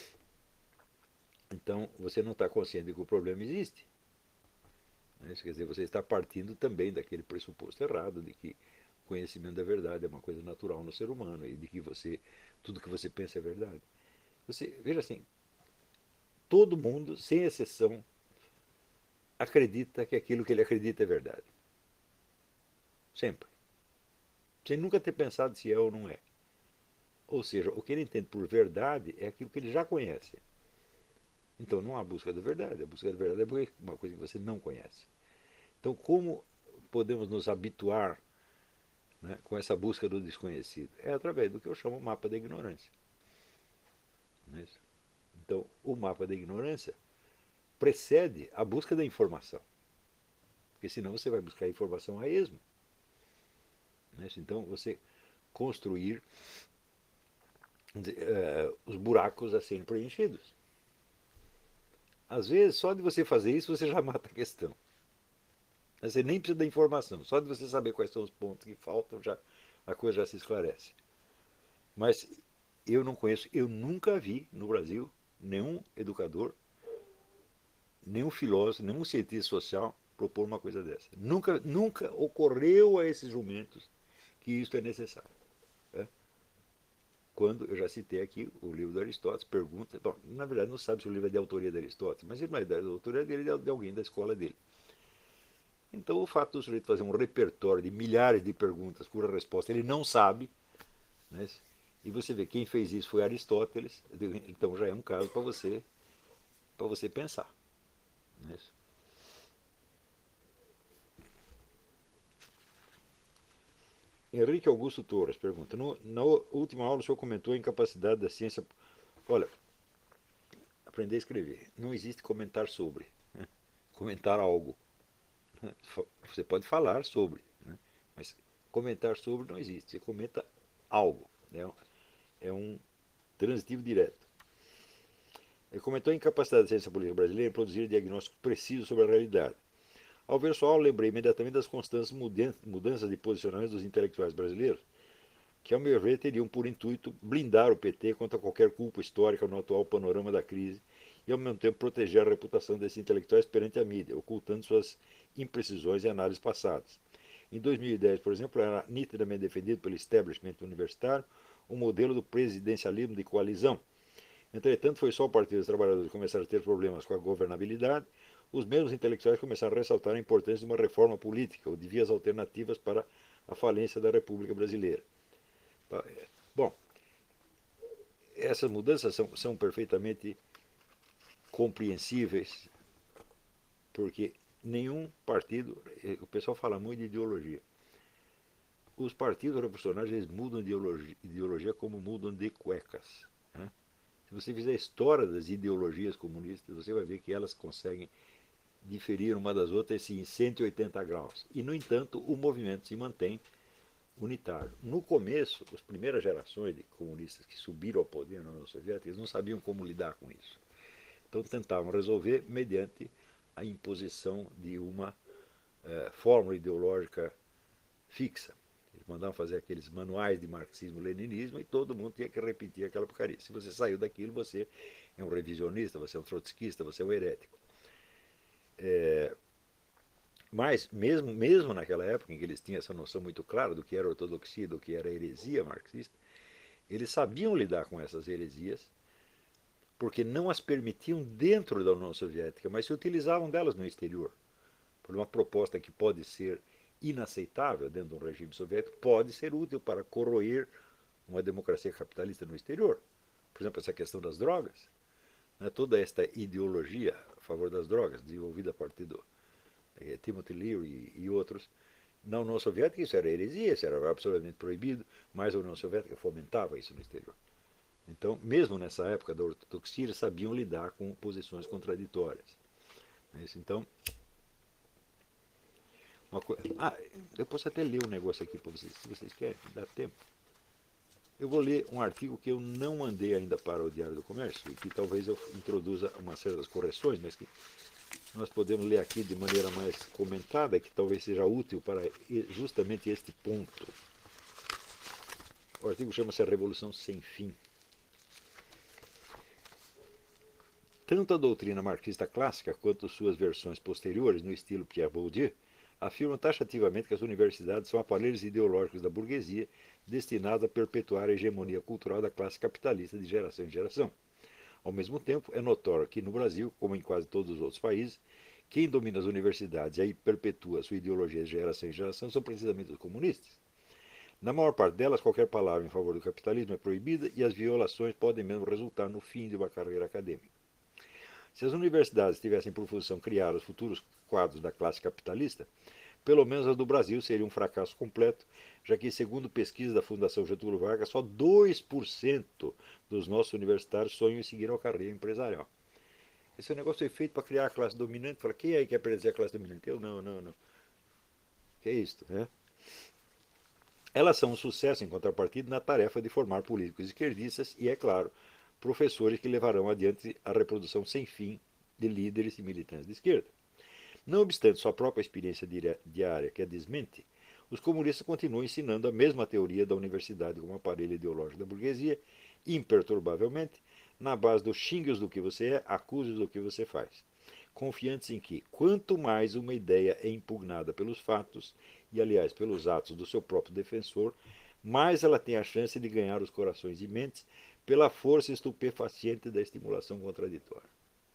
então você não está consciente de que o problema existe. Né? Quer dizer, você está partindo também daquele pressuposto errado de que conhecimento da verdade é uma coisa natural no ser humano e de que você tudo que você pensa é verdade. Você veja assim, todo mundo, sem exceção, acredita que aquilo que ele acredita é verdade. Sempre. Sem nunca ter pensado se é ou não é. Ou seja, o que ele entende por verdade é aquilo que ele já conhece. Então não há busca da verdade. A busca da verdade é uma coisa que você não conhece. Então, como podemos nos habituar, né, com essa busca do desconhecido? É através do que eu chamo mapa da ignorância. Não é isso? Então, o mapa da ignorância precede a busca da informação. Porque senão você vai buscar a informação a esmo. Não é isso? Então, você construir uh, os buracos a serem preenchidos. Às vezes, só de você fazer isso, você já mata a questão. Você nem precisa da informação, só de você saber quais são os pontos que faltam, já, a coisa já se esclarece. Mas eu não conheço, eu nunca vi no Brasil nenhum educador, nenhum filósofo, nenhum cientista social propor uma coisa dessa. Nunca, nunca ocorreu a esses jumentos que isso é necessário. Né? Quando eu já citei aqui o livro do Aristóteles, pergunta, bom, na verdade não sabe se o livro é de autoria de Aristóteles, mas ele não é da autoria dele, é de alguém da escola dele. Então, o fato do sujeito fazer um repertório de milhares de perguntas cuja resposta ele não sabe, né? E você vê quem fez isso foi Aristóteles, então já é um caso para você, para você pensar. Né? Henrique Augusto Torres pergunta: no, na última aula o senhor comentou a incapacidade da ciência. Olha, aprender a escrever. Não existe comentar sobre. Né? Comentar algo. Você pode falar sobre, né? Mas comentar sobre não existe. Você comenta algo. Né? É um transitivo direto. Ele comentou a incapacidade da ciência política brasileira em produzir diagnósticos precisos sobre a realidade. Ao ver sua aula, lembrei imediatamente das constantes mudanças de posicionamento dos intelectuais brasileiros, que, ao meu ver, teriam por intuito blindar o P T contra qualquer culpa histórica no atual panorama da crise e, ao mesmo tempo, proteger a reputação desses intelectuais perante a mídia, ocultando suas imprecisões e análises passadas. Em dois mil e dez, por exemplo, era nitidamente defendido pelo establishment universitário o modelo do presidencialismo de coalizão. Entretanto, foi só o Partido dos Trabalhadores começar a ter problemas com a governabilidade, os mesmos intelectuais começaram a ressaltar a importância de uma reforma política ou de vias alternativas para a falência da República Brasileira. Bom, essas mudanças são, são perfeitamente compreensíveis, porque nenhum partido, o pessoal fala muito de ideologia, os partidos revolucionários eles mudam de ideologia, ideologia como mudam de cuecas. Né? Se você fizer a história das ideologias comunistas, você vai ver que elas conseguem diferir uma das outras em cento e oitenta graus. E, no entanto, o movimento se mantém unitário. No começo, as primeiras gerações de comunistas que subiram ao poder na União Soviética, eles não sabiam como lidar com isso. Então tentavam resolver mediante a imposição de uma eh, fórmula ideológica fixa. Eles mandavam fazer aqueles manuais de marxismo-leninismo e todo mundo tinha que repetir aquela porcaria. Se você saiu daquilo, você é um revisionista, você é um trotskista, você é um herético. É, mas, mesmo, mesmo naquela época em que eles tinham essa noção muito clara do que era ortodoxia, do que era heresia marxista, eles sabiam lidar com essas heresias, porque não as permitiam dentro da União Soviética, mas se utilizavam delas no exterior. Por uma proposta que pode ser inaceitável dentro de um regime soviético, pode ser útil para corroer uma democracia capitalista no exterior. Por exemplo, essa questão das drogas. Né? Toda esta ideologia a favor das drogas, desenvolvida a partir do eh, Timothy Leary e, e outros, na União Soviética isso era heresia, isso era absolutamente proibido, mas a União Soviética fomentava isso no exterior. Então, mesmo nessa época da ortodoxia, eles sabiam lidar com posições contraditórias. Então, uma coisa... Ah, eu posso até ler um negócio aqui para vocês, se vocês querem, dá tempo. Eu vou ler um artigo que eu não mandei ainda para o Diário do Comércio, e que talvez eu introduza umas certas correções, mas que nós podemos ler aqui de maneira mais comentada, que talvez seja útil para justamente este ponto. O artigo chama-se A Revolução Sem Fim. Tanto a doutrina marxista clássica quanto suas versões posteriores, no estilo Pierre Bourdieu, afirmam taxativamente que as universidades são aparelhos ideológicos da burguesia destinados a perpetuar a hegemonia cultural da classe capitalista de geração em geração. Ao mesmo tempo, é notório que no Brasil, como em quase todos os outros países, quem domina as universidades e aí perpetua sua ideologia de geração em geração são precisamente os comunistas. Na maior parte delas, qualquer palavra em favor do capitalismo é proibida e as violações podem mesmo resultar no fim de uma carreira acadêmica. Se as universidades tivessem por função criar os futuros quadros da classe capitalista, pelo menos as do Brasil seria um fracasso completo, já que, segundo pesquisa da Fundação Getúlio Vargas, só dois por cento dos nossos universitários sonham em seguir a carreira empresarial. Esse negócio foi feito para criar a classe dominante. Fala, quem aí quer pertencer à classe dominante? Eu não, não, não. Que é isso, né? Elas são um sucesso em contrapartida na tarefa de formar políticos esquerdistas e, é claro, professores que levarão adiante a reprodução sem fim de líderes e militantes de esquerda. Não obstante sua própria experiência diária que a desmente, os comunistas continuam ensinando a mesma teoria da universidade como aparelho ideológico da burguesia, imperturbavelmente, na base dos xingue-os do que você é, acuse-os do que você faz, confiantes em que, quanto mais uma ideia é impugnada pelos fatos, e aliás pelos atos do seu próprio defensor, mais ela tem a chance de ganhar os corações e mentes pela força estupefaciente da estimulação contraditória.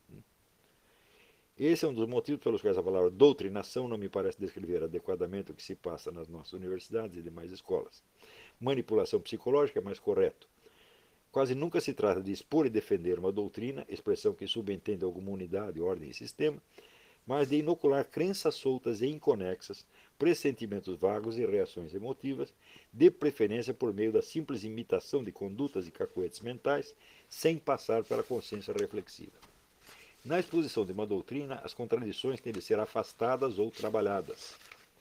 Esse é um dos motivos pelos quais a palavra doutrinação não me parece descrever adequadamente o que se passa nas nossas universidades e demais escolas. Manipulação psicológica é mais correto. Quase nunca se trata de expor e defender uma doutrina, expressão que subentende alguma unidade, ordem e sistema, mas de inocular crenças soltas e inconexas, pressentimentos vagos e reações emotivas, de preferência por meio da simples imitação de condutas e cacoetes mentais, sem passar pela consciência reflexiva. Na exposição de uma doutrina, as contradições têm de ser afastadas ou trabalhadas.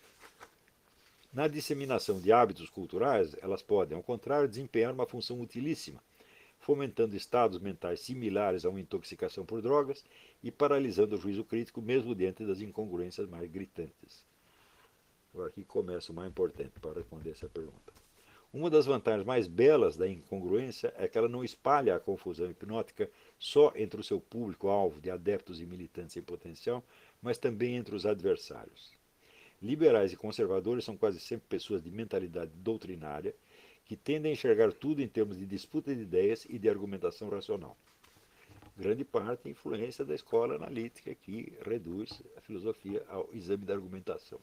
Na disseminação de hábitos culturais, elas podem, ao contrário, desempenhar uma função utilíssima, fomentando estados mentais similares a uma intoxicação por drogas e paralisando o juízo crítico mesmo diante das incongruências mais gritantes. Agora aqui começa o mais importante para responder essa pergunta. Uma das vantagens mais belas da incongruência é que ela não espalha a confusão hipnótica só entre o seu público-alvo de adeptos e militantes em potencial, mas também entre os adversários. Liberais e conservadores são quase sempre pessoas de mentalidade doutrinária que tendem a enxergar tudo em termos de disputa de ideias e de argumentação racional. Grande parte é influência da escola analítica que reduz a filosofia ao exame da argumentação.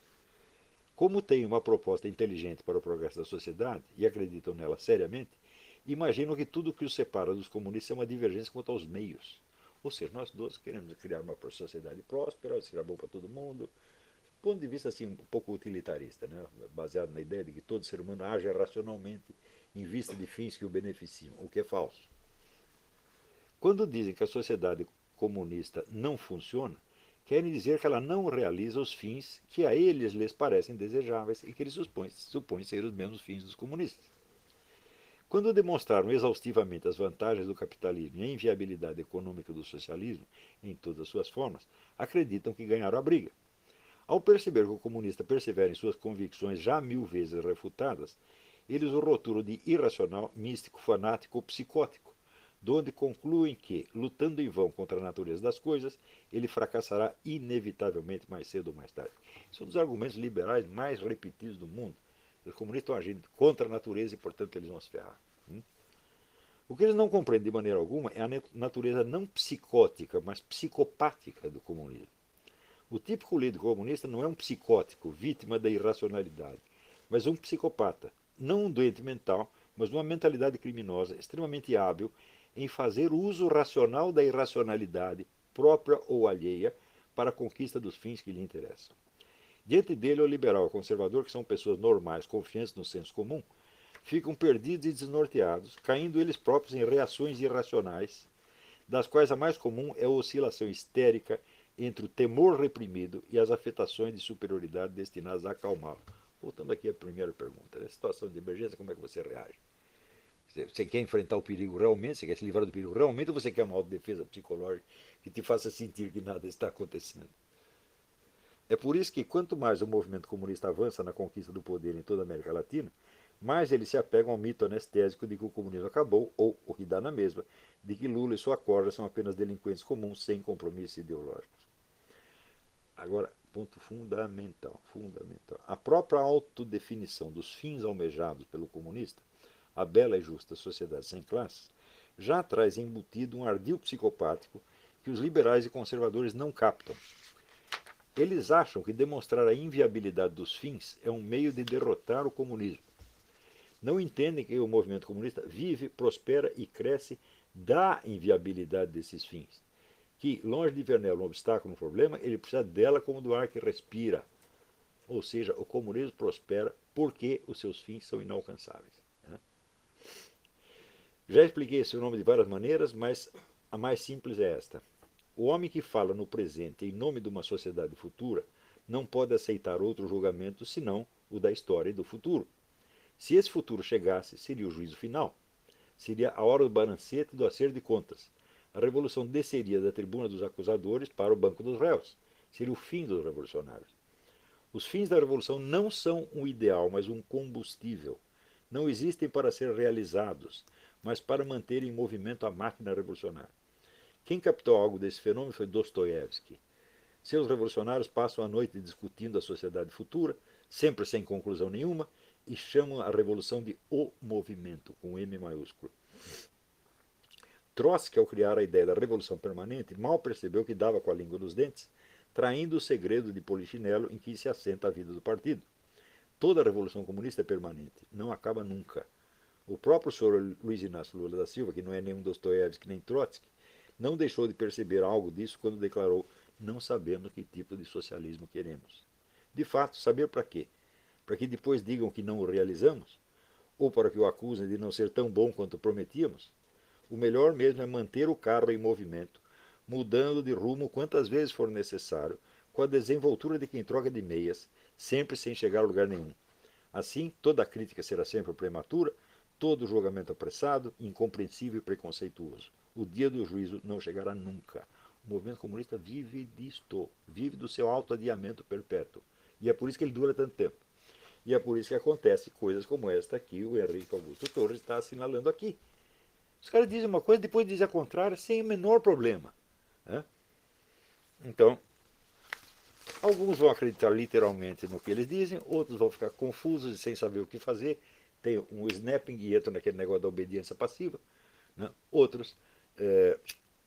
Como têm uma proposta inteligente para o progresso da sociedade e acreditam nela seriamente, imaginam que tudo o que os separa dos comunistas é uma divergência quanto aos meios. Ou seja, nós dois queremos criar uma sociedade próspera, seja bom para todo mundo. Do ponto de vista assim, um pouco utilitarista, né? Baseado na ideia de que todo ser humano age racionalmente em vista de fins que o beneficiam, o que é falso. Quando dizem que a sociedade comunista não funciona, querem dizer que ela não realiza os fins que a eles lhes parecem desejáveis e que eles supõem, supõem ser os mesmos fins dos comunistas. Quando demonstraram exaustivamente as vantagens do capitalismo e a inviabilidade econômica do socialismo em todas as suas formas, acreditam que ganharam a briga. Ao perceber que o comunista persevera em suas convicções já mil vezes refutadas, eles o rotulam de irracional, místico, fanático ou psicótico, donde concluem que, lutando em vão contra a natureza das coisas, ele fracassará inevitavelmente mais cedo ou mais tarde. Esse é um dos argumentos liberais mais repetidos do mundo. Os comunistas estão agindo contra a natureza e, portanto, eles vão se ferrar. O que eles não compreendem de maneira alguma é a natureza não psicótica, mas psicopática do comunismo. O típico líder comunista não é um psicótico, vítima da irracionalidade, mas um psicopata, não um doente mental, mas uma mentalidade criminosa extremamente hábil em fazer uso racional da irracionalidade, própria ou alheia, para a conquista dos fins que lhe interessam. Diante dele, o liberal e o conservador, que são pessoas normais, confiantes no senso comum, ficam perdidos e desnorteados, caindo eles próprios em reações irracionais, das quais a mais comum é a oscilação histérica entre o temor reprimido e as afetações de superioridade destinadas a acalmá-lo. Voltando aqui à primeira pergunta, na situação de emergência, como é que você reage? Você quer enfrentar o perigo realmente, você quer se livrar do perigo realmente, ou você quer uma autodefesa psicológica que te faça sentir que nada está acontecendo? É por isso que quanto mais o movimento comunista avança na conquista do poder em toda a América Latina, mais eles se apegam ao mito anestésico de que o comunismo acabou, ou, o que dá na mesma, de que Lula e sua corda são apenas delinquentes comuns sem compromissos ideológicos. Agora, Ponto fundamental, fundamental. A própria autodefinição dos fins almejados pelo comunista, a bela e justa sociedade sem classes, já traz embutido um ardil psicopático que os liberais e conservadores não captam. Eles acham que demonstrar a inviabilidade dos fins é um meio de derrotar o comunismo. Não entendem que o movimento comunista vive, prospera e cresce da inviabilidade desses fins. Que, longe de ver nela um obstáculo, um problema, ele precisa dela como do ar que respira. Ou seja, o comunismo prospera porque os seus fins são inalcançáveis. Né? Já expliquei esse nome de várias maneiras, mas a mais simples é esta. O homem que fala no presente em nome de uma sociedade futura não pode aceitar outro julgamento senão o da história e do futuro. Se esse futuro chegasse, seria o juízo final. Seria a hora do balancete e do acerto de contas. A revolução desceria da tribuna dos acusadores para o banco dos réus. Seria o fim dos revolucionários. Os fins da revolução não são um ideal, mas um combustível. Não existem para ser realizados, mas para manter em movimento a máquina revolucionária. Quem captou algo desse fenômeno foi Dostoiévski. Seus revolucionários passam a noite discutindo a sociedade futura, sempre sem conclusão nenhuma, e chamam a revolução de o movimento, com M maiúsculo. Trotsky, ao criar a ideia da revolução permanente, mal percebeu que dava com a língua nos dentes, traindo o segredo de polichinelo em que se assenta a vida do partido. Toda a revolução comunista é permanente, não acaba nunca. O próprio senhor Luiz Inácio Lula da Silva, que não é nenhum Dostoiévski nem Trotsky, não deixou de perceber algo disso quando declarou: não sabemos que tipo de socialismo queremos. De fato, saber para quê? Para que depois digam que não o realizamos? Ou para que o acusem de não ser tão bom quanto prometíamos? O melhor mesmo é manter o carro em movimento, mudando de rumo quantas vezes for necessário, com a desenvoltura de quem troca de meias, sempre sem chegar a lugar nenhum. Assim, toda crítica será sempre prematura, todo julgamento apressado, incompreensível e preconceituoso. O dia do juízo não chegará nunca. O movimento comunista vive disto, vive do seu autoadiamento perpétuo. E é por isso que ele dura tanto tempo. E é por isso que acontece coisas como esta que o Henrique Augusto Torres está assinalando aqui. Os caras dizem uma coisa, depois dizem a contrária, sem o menor problema. Né? Então, alguns vão acreditar literalmente no que eles dizem, outros vão ficar confusos e sem saber o que fazer. Tem um snapping e entram naquele negócio da obediência passiva. Né? Outros é,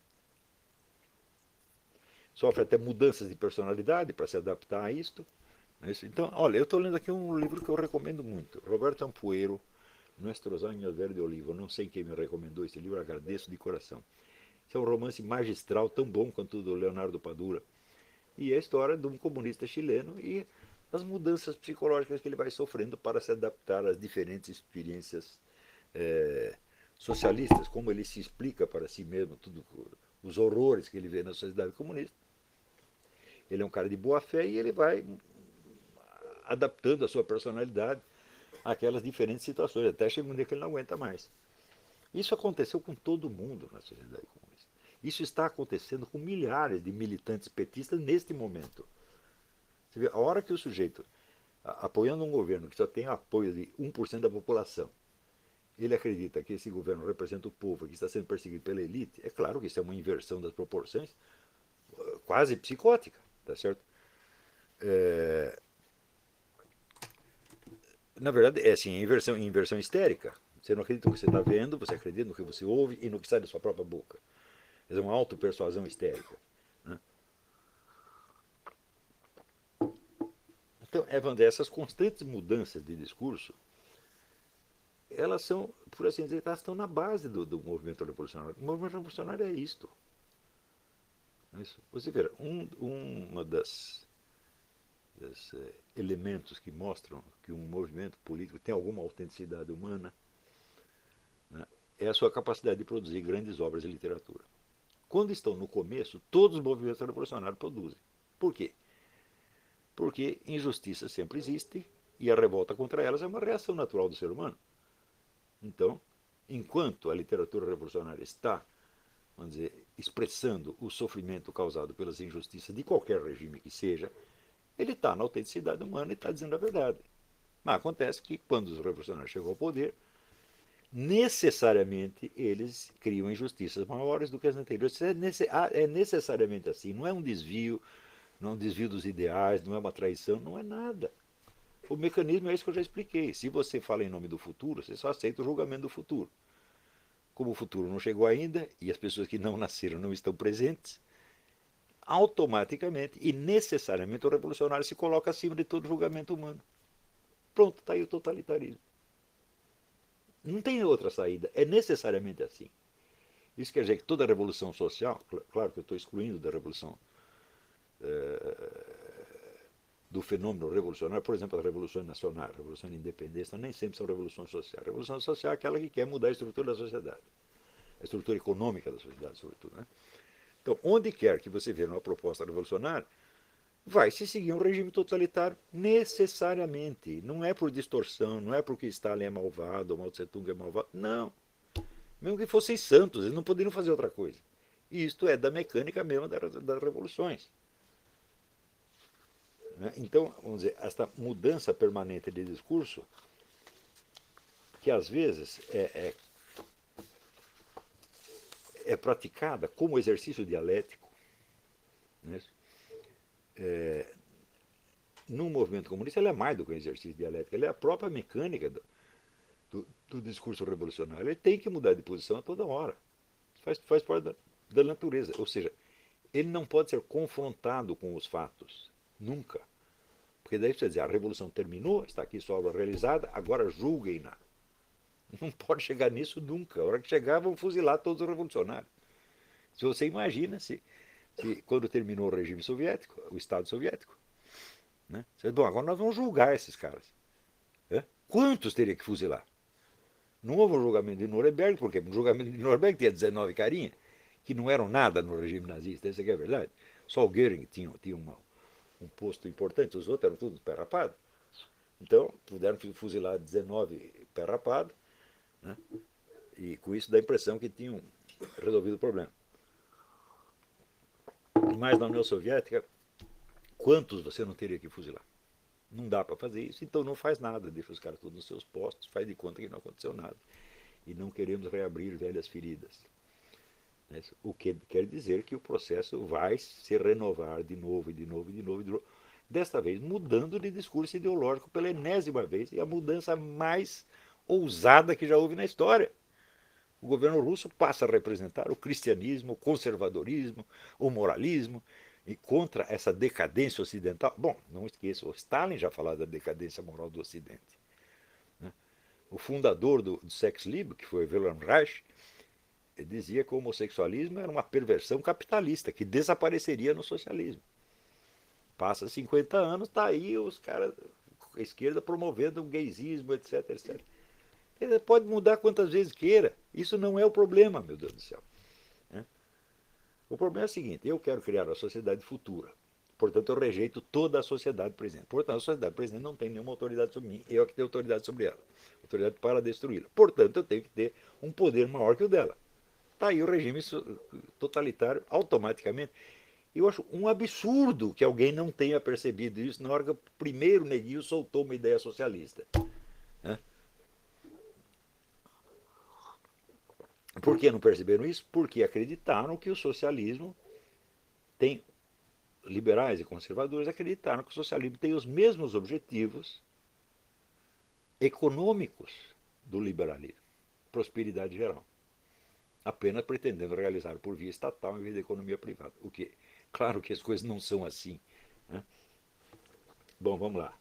sofrem até mudanças de personalidade para se adaptar a isto. Né? Então, olha, eu estou lendo aqui um livro que eu recomendo muito. Roberto Ampuero, Nuestros Años Verde Olivo. Não sei quem me recomendou esse livro, agradeço de coração. Esse é um romance magistral, tão bom quanto o do Leonardo Padura. E é a história de um comunista chileno e as mudanças psicológicas que ele vai sofrendo para se adaptar às diferentes experiências é, socialistas, como ele se explica para si mesmo, tudo, os horrores que ele vê na sociedade comunista. Ele é um cara de boa fé e ele vai adaptando a sua personalidade àquelas diferentes situações, até chega um dia que ele não aguenta mais. Isso aconteceu com todo mundo na sociedade comunista. Isso está acontecendo com milhares de militantes petistas neste momento. Você vê, a hora que o sujeito, apoiando um governo que só tem apoio de um por cento da população, ele acredita que esse governo representa o povo, que está sendo perseguido pela elite, é claro que isso é uma inversão das proporções, quase psicótica, tá certo? É... Na verdade, é assim, inversão, inversão histérica. Você não acredita no que você está vendo, você acredita no que você ouve e no que sai da sua própria boca. É uma autopersuasão histérica. Né? Então, Evandro, essas constantes mudanças de discurso, elas são, por assim dizer, elas estão na base do, do movimento revolucionário. O movimento revolucionário é isto. É isso. Você vê, um, um, uma das, das eh, elementos que mostram que um movimento político tem alguma autenticidade humana, né, é a sua capacidade de produzir grandes obras de literatura. Quando estão no começo, todos os movimentos revolucionários produzem. Por quê? Porque injustiça sempre existe e a revolta contra elas é uma reação natural do ser humano. Então, enquanto a literatura revolucionária está, vamos dizer, expressando o sofrimento causado pelas injustiças de qualquer regime que seja, ele está na autenticidade humana e está dizendo a verdade. Mas acontece que quando os revolucionários chegam ao poder, necessariamente eles criam injustiças maiores do que as anteriores. É necessariamente assim, não é um desvio, não é um desvio dos ideais, não é uma traição, não é nada. O mecanismo é isso que eu já expliquei. Se você fala em nome do futuro, você só aceita o julgamento do futuro. Como o futuro não chegou ainda e as pessoas que não nasceram não estão presentes, automaticamente e necessariamente o revolucionário se coloca acima de todo julgamento humano. Pronto, está aí o totalitarismo. Não tem outra saída, é necessariamente assim. Isso quer dizer que toda revolução social, claro que eu estou excluindo da revolução, do fenômeno revolucionário, por exemplo, as revoluções nacionais, a revolução de independência, nem sempre são revoluções sociais. A revolução social é aquela que quer mudar a estrutura da sociedade, a estrutura econômica da sociedade, sobretudo. Né? Então, onde quer que você veja uma proposta revolucionária, vai se seguir um regime totalitário necessariamente. Não é por distorção, não é porque Stalin é malvado ou Mao Tse Tung é malvado. Não. Mesmo que fossem santos, eles não poderiam fazer outra coisa. E isto é da mecânica mesmo das revoluções. Então, vamos dizer, esta mudança permanente de discurso, que às vezes é, é, é praticada como exercício dialético, né? É, num movimento comunista, ela é mais do que um exercício dialético, ela é a própria mecânica do, do, do discurso revolucionário. Ele tem que mudar de posição a toda hora. Faz, faz parte da, da natureza. Ou seja, ele não pode ser confrontado com os fatos. Nunca. Porque daí você dizer, a revolução terminou, está aqui sua obra realizada, agora julguem-na. Não pode chegar nisso nunca. A hora que chegar, vão fuzilar todos os revolucionários. Se você imagina, se, se quando terminou o regime soviético, o Estado soviético, né? Você diz, bom, agora nós vamos julgar esses caras. É? Quantos teria que fuzilar? Não houve um julgamento de Nuremberg, porque o julgamento de Nuremberg tinha dezenove carinhas, que não eram nada no regime nazista, isso aqui é verdade. Só o Goering tinha, tinha uma, um posto importante, os outros eram todos pé rapado. Então, puderam fuzilar dezenove pé rapado, né? E com isso dá a impressão que tinham resolvido o problema. Mas na União Soviética, quantos você não teria que fuzilar? Não dá para fazer isso, então não faz nada, deixa os caras todos nos seus postos, faz de conta que não aconteceu nada. E não queremos reabrir velhas feridas. O que quer dizer que o processo vai se renovar de novo, e de novo, e de novo, e de novo. Desta vez mudando de discurso ideológico pela enésima vez, e a mudança mais ousada que já houve na história. O governo russo passa a representar o cristianismo, o conservadorismo, o moralismo, e contra essa decadência ocidental. Bom, não esqueça, o Stalin já falava da decadência moral do Ocidente. Né? O fundador do, do Sex Libre, que foi Wilhelm Reich, dizia que o homossexualismo era uma perversão capitalista, que desapareceria no socialismo. Passa cinquenta anos, está aí os caras, a esquerda promovendo o gaysismo, etc, etcétera. Ele pode mudar quantas vezes queira. Isso não é o problema, meu Deus do céu. Né? O problema é o seguinte, eu quero criar uma sociedade futura. Portanto, eu rejeito toda a sociedade presente. Portanto, a sociedade presente não tem nenhuma autoridade sobre mim. Eu que tenho autoridade sobre ela. Autoridade para destruí-la. Portanto, eu tenho que ter um poder maior que o dela. Está aí o regime totalitário automaticamente. Eu acho um absurdo que alguém não tenha percebido isso na hora que o primeiro neguinho soltou uma ideia socialista. Né? Por que não perceberam isso? Porque acreditaram que o socialismo tem... Liberais e conservadores acreditaram que o socialismo tem os mesmos objetivos econômicos do liberalismo. Prosperidade geral. Apenas pretendendo realizar por via estatal em vez da economia privada. O que, claro que as coisas não são assim. Né? Bom, vamos lá.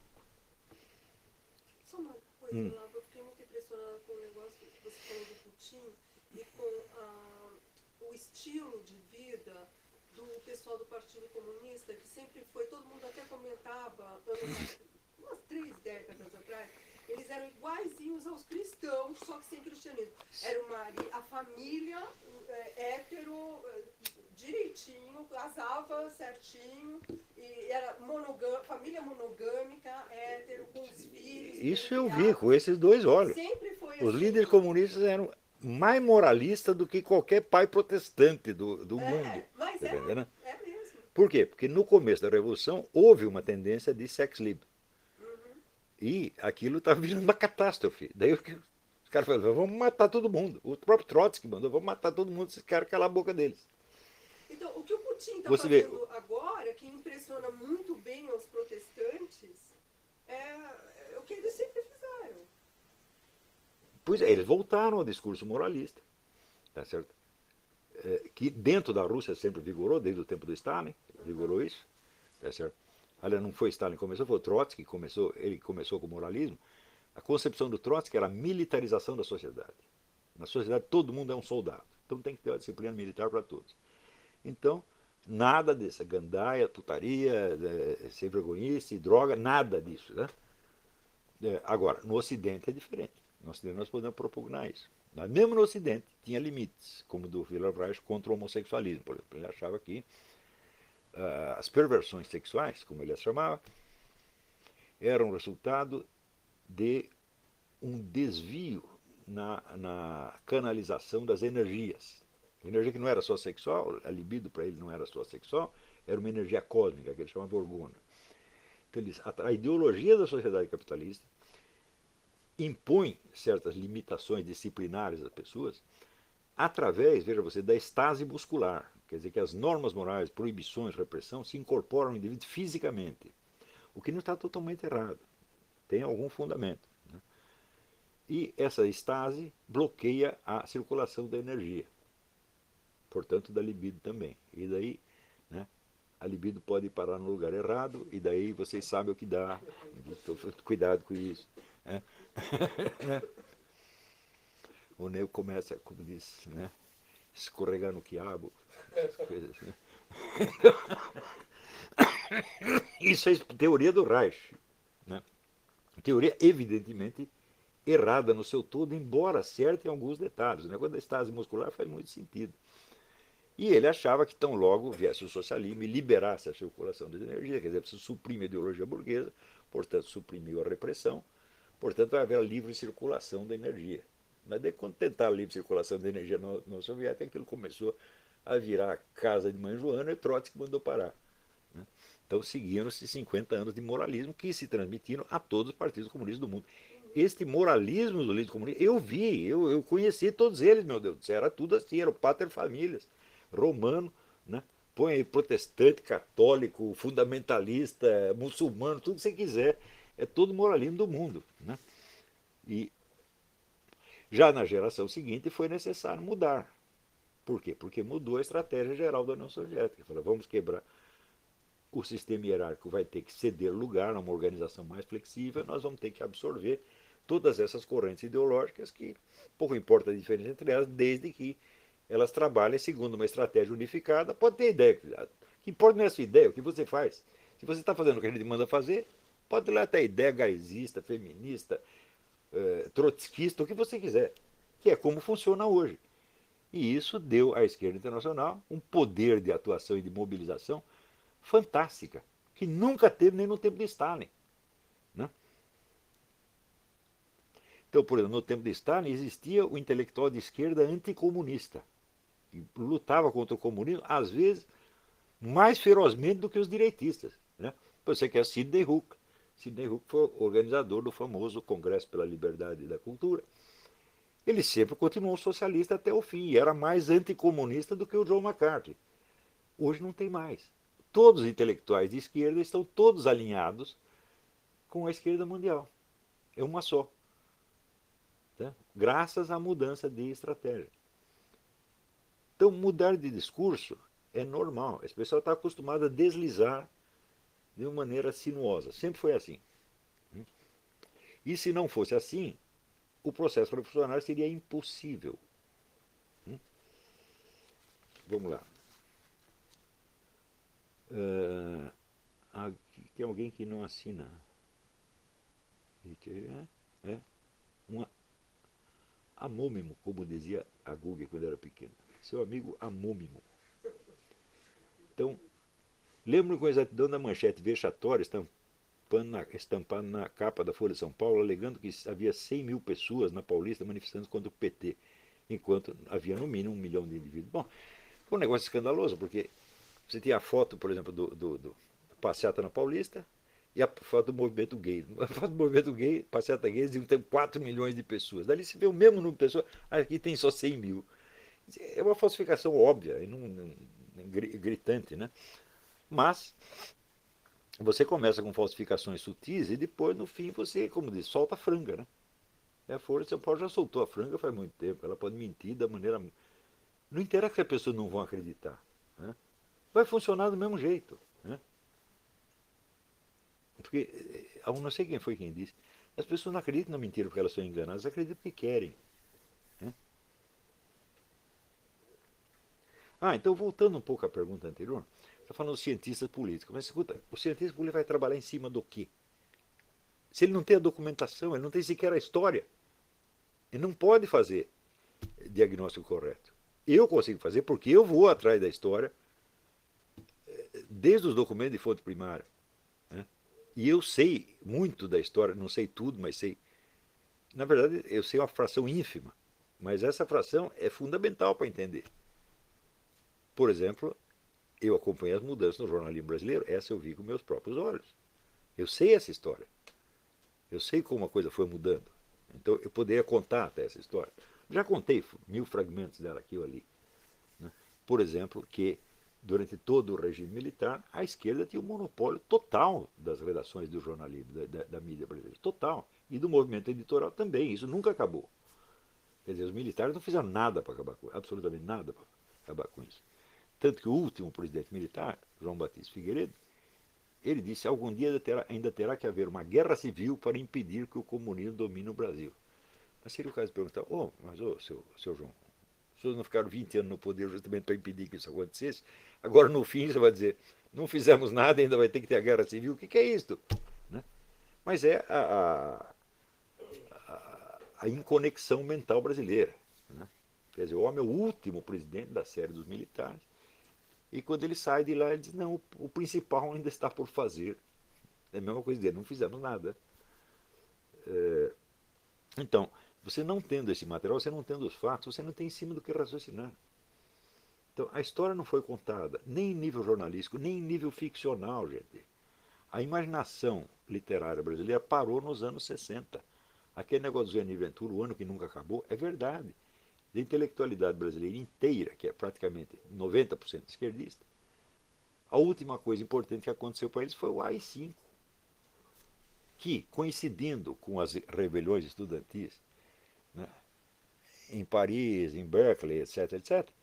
Só uma coisa, hum. Lá, eu fiquei muito impressionada com o negócio que você falou do Putin e com ah, o estilo de vida do pessoal do Partido Comunista, que sempre foi, todo mundo até comentava, umas três décadas atrás, eles eram iguaizinhos aos cristãos, só que sem cristianismo. Era uma, a família é, hétero, direitinho, casava certinho, e era monogâmica, família monogâmica, hétero, com os filhos. Isso eu vi com esses dois olhos. Sempre foi os assim. Líderes comunistas eram mais moralistas do que qualquer pai protestante do, do é, mundo. Mas é, né? é mesmo. Por quê? Porque no começo da Revolução houve uma tendência de sex libre. E aquilo estava virando uma catástrofe. Daí os caras falaram, vamos matar todo mundo. O próprio Trotsky mandou, vamos matar todo mundo, esses caras calar a boca deles. Então, o que o Putin está fazendo vê... agora, que impressiona muito bem aos protestantes é, é o que eles sempre fizeram. Pois é, eles voltaram ao discurso moralista, tá certo? É, que dentro da Rússia sempre vigorou, desde o tempo do Stalin, vigorou isso, tá certo? Aliás, não foi Stalin que começou, foi o Trotsky que começou, ele começou com o moralismo. A concepção do Trotsky era a militarização da sociedade. Na sociedade todo mundo é um soldado, então tem que ter uma disciplina militar para todos. Então, nada dessa gandaia, putaria, é, sem vergonhice, droga, nada disso, né? É, agora, no Ocidente é diferente. No Ocidente nós podemos propugnar isso. Mas mesmo no Ocidente tinha limites, como o do Wilhelm Reich contra o homossexualismo, por exemplo. Ele achava que uh, as perversões sexuais, como ele as chamava, eram resultado de um desvio na, na canalização das energias. A energia que não era só sexual, a libido para ele não era só sexual, era uma energia cósmica, que ele chamava de orgona. Então, eles, a, a ideologia da sociedade capitalista impõe certas limitações disciplinares às pessoas através, veja você, da estase muscular. Quer dizer que as normas morais, proibições, repressão se incorporam no indivíduo fisicamente, o que não está totalmente errado, tem algum fundamento. Né? E essa estase bloqueia a circulação da energia, portanto da libido também. E daí, né, a libido pode parar no lugar errado, e daí vocês sabem o que dá. Então, cuidado com isso. Né? O nego começa, como diz, né, escorregar no quiabo, coisas assim. Isso é teoria do Reich. Né? Teoria evidentemente errada no seu todo, embora certa em alguns detalhes. O negócio da estase muscular faz muito sentido. E ele achava que tão logo viesse o socialismo e liberasse a circulação de energia, quer dizer, precisa suprimir a ideologia burguesa, portanto suprimiu a repressão, portanto vai haver a livre circulação da energia. Mas daí quando tentaram a livre circulação da energia na União Soviética, aquilo começou a virar casa de mãe Joana e Trotsky mandou parar. Né? Então seguiram-se cinquenta anos de moralismo que se transmitiram a todos os partidos comunistas do mundo. Este moralismo do líder comunista, eu vi, eu, eu conheci todos eles, meu Deus do céu, era tudo assim, era o pater famílias, romano, né? Põe aí protestante, católico, fundamentalista, muçulmano, tudo que você quiser, é todo moralismo do mundo. Né? E já na geração seguinte foi necessário mudar. Por quê? Porque mudou a estratégia geral da União Soviética. Falou, vamos quebrar o sistema hierárquico, vai ter que ceder lugar a uma organização mais flexível, nós vamos ter que absorver todas essas correntes ideológicas que pouco importa a diferença entre elas, desde que elas trabalhem segundo uma estratégia unificada. Pode ter ideia, o que importa não é a sua ideia, o que você faz. Se você está fazendo o que a gente manda fazer, pode ter até ideia gaysista, feminista, eh, trotskista, o que você quiser, que é como funciona hoje. E isso deu à esquerda internacional um poder de atuação e de mobilização fantástica, que nunca teve nem no tempo de Stalin. Né? Então, por exemplo, no tempo de Stalin existia o intelectual de esquerda anticomunista, que lutava contra o comunismo, às vezes, mais ferozmente do que os direitistas. Né? Você quer Sidney Hook. Sidney Hook foi o organizador do famoso Congresso pela Liberdade da Cultura. Ele sempre continuou socialista até o fim, e era mais anticomunista do que o John McCarthy. Hoje não tem mais. Todos os intelectuais de esquerda estão todos alinhados com a esquerda mundial. É uma só. Tá? Graças à mudança de estratégia. Então, mudar de discurso é normal. Esse pessoal está acostumado a deslizar de uma maneira sinuosa. Sempre foi assim. E se não fosse assim, o processo revolucionário seria impossível. Vamos lá. Uh, aqui tem alguém que não assina. É, é, uma amômimo, como dizia a Guga quando era pequeno. Seu amigo amômimo. Então, lembro com exatidão da manchete vexatória estampando na, estampando na capa da Folha de São Paulo, alegando que havia cem mil pessoas na Paulista manifestando contra o P T, enquanto havia no mínimo um milhão de indivíduos. Bom, foi um negócio escandaloso, porque você tinha a foto, por exemplo, do, do, do passeata na Paulista e a foto do movimento gay. A foto do movimento gay, passeata gay, diziam que tem quatro milhões de pessoas. Dali se vê o mesmo número de pessoas, aqui tem só cem mil. É uma falsificação óbvia, e não, não, gritante, né? Mas você começa com falsificações sutis e depois, no fim, você, como diz, solta a franga, né? É a Folha de São Paulo já soltou a franga faz muito tempo. Ela pode mentir da maneira. Não interessa que as pessoas não vão acreditar. Né? Vai funcionar do mesmo jeito. Né? Porque, eu não sei quem foi quem disse, as pessoas não acreditam na mentira porque elas são enganadas, elas acreditam porque querem. Né? Ah, então voltando um pouco à pergunta anterior, você está falando dos cientistas políticos. Mas escuta, o cientista político vai trabalhar em cima do quê? Se ele não tem a documentação, ele não tem sequer a história. Ele não pode fazer diagnóstico correto. Eu consigo fazer porque eu vou atrás da história, desde os documentos de fonte primária. Né? E eu sei muito da história, não sei tudo, mas sei. Na verdade, eu sei uma fração ínfima, mas essa fração é fundamental para entender. Por exemplo, eu acompanhei as mudanças no jornalismo brasileiro, essa eu vi com meus próprios olhos. Eu sei essa história. Eu sei como a coisa foi mudando. Então eu poderia contar até essa história. Já contei mil fragmentos dela aqui ou ali. Né? Por exemplo, que durante todo o regime militar, a esquerda tinha um monopólio total das redações do jornalismo, da, da, da mídia brasileira. Total. E do movimento editorial também. Isso nunca acabou. Quer dizer, os militares não fizeram nada para acabar com isso. Absolutamente nada para acabar com isso. Tanto que o último presidente militar, João Batista Figueiredo, ele disse: algum dia terá, ainda terá que haver uma guerra civil para impedir que o comunismo domine o Brasil. Mas seria o caso de perguntar: oh, mas oh, seu, seu João, os senhores não ficaram vinte anos no poder justamente para impedir que isso acontecesse? Agora, no fim, você vai dizer: não fizemos nada, ainda vai ter que ter a guerra civil? O que, que é isto? Né? Mas é a, a, a inconexão mental brasileira. Né? Quer dizer, o homem é o último presidente da série dos militares. E quando ele sai de lá, ele diz: não, o principal ainda está por fazer. É a mesma coisa dele, não fizemos nada. É, então, você não tendo esse material, você não tendo os fatos, você não tem em cima do que raciocinar. Então, a história não foi contada, nem em nível jornalístico, nem em nível ficcional, gente. A imaginação literária brasileira parou nos anos sessenta. Aquele negócio do Zé Ventura, o ano que nunca acabou, é verdade. A intelectualidade brasileira inteira, que é praticamente noventa por cento esquerdista, a última coisa importante que aconteceu para eles foi o A I cinco, que, coincidindo com as rebeliões estudantis, né, em Paris, em Berkeley, etc, etcétera,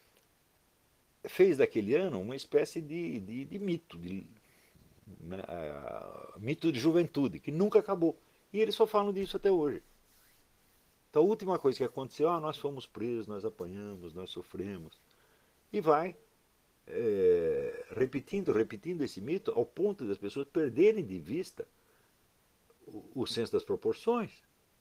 fez daquele ano uma espécie de, de, de mito, de, né, uh, mito de juventude, que nunca acabou. E eles só falam disso até hoje. Então a última coisa que aconteceu: ah, nós fomos presos, nós apanhamos, nós sofremos. E vai é, repetindo, repetindo esse mito, ao ponto das pessoas perderem de vista o, o senso das proporções.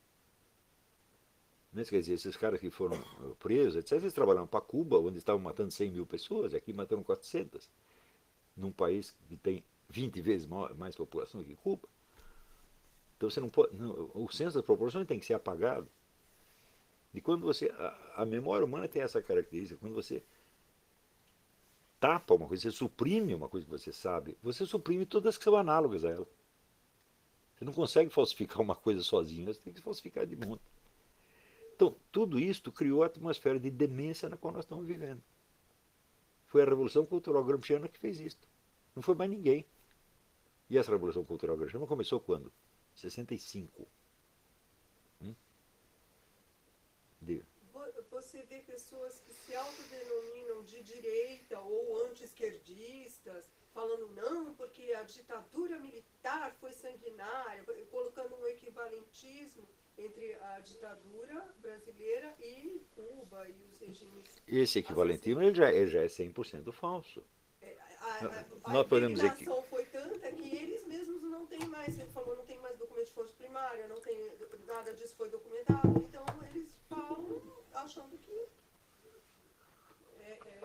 Né? Quer dizer, esses caras que foram presos, etcétera, eles trabalhavam para Cuba, onde estavam matando cem mil pessoas, e aqui mataram quatrocentas, num país que tem vinte vezes mais população que Cuba. Então você não pode. Não, o senso das proporções tem que ser apagado. E quando você. A, a memória humana tem essa característica. Quando você tapa uma coisa, você suprime uma coisa que você sabe, você suprime todas que são análogas a ela. Você não consegue falsificar uma coisa sozinho, você tem que falsificar de monte. Então, tudo isso criou a atmosfera de demência na qual nós estamos vivendo. Foi a Revolução Cultural Gramsciana que fez isso. Não foi mais ninguém. E essa Revolução Cultural Gramsciana começou quando? sessenta e cinco. Hum? Diga. Você vê pessoas que se autodenominam de direita ou anti-esquerdistas, falando não, porque a ditadura militar foi sanguinária, colocando um equivalentismo entre a ditadura brasileira e Cuba e os regimes. Esse equivalentismo ele já, ele já é cem por cento falso. É, a a, a Nós podemos dizer que foi tanta que eles mesmos não têm mais, ele falou, não tem mais documento de fonte primária, não tem, nada disso foi documentado, então eles falam achando que é, é,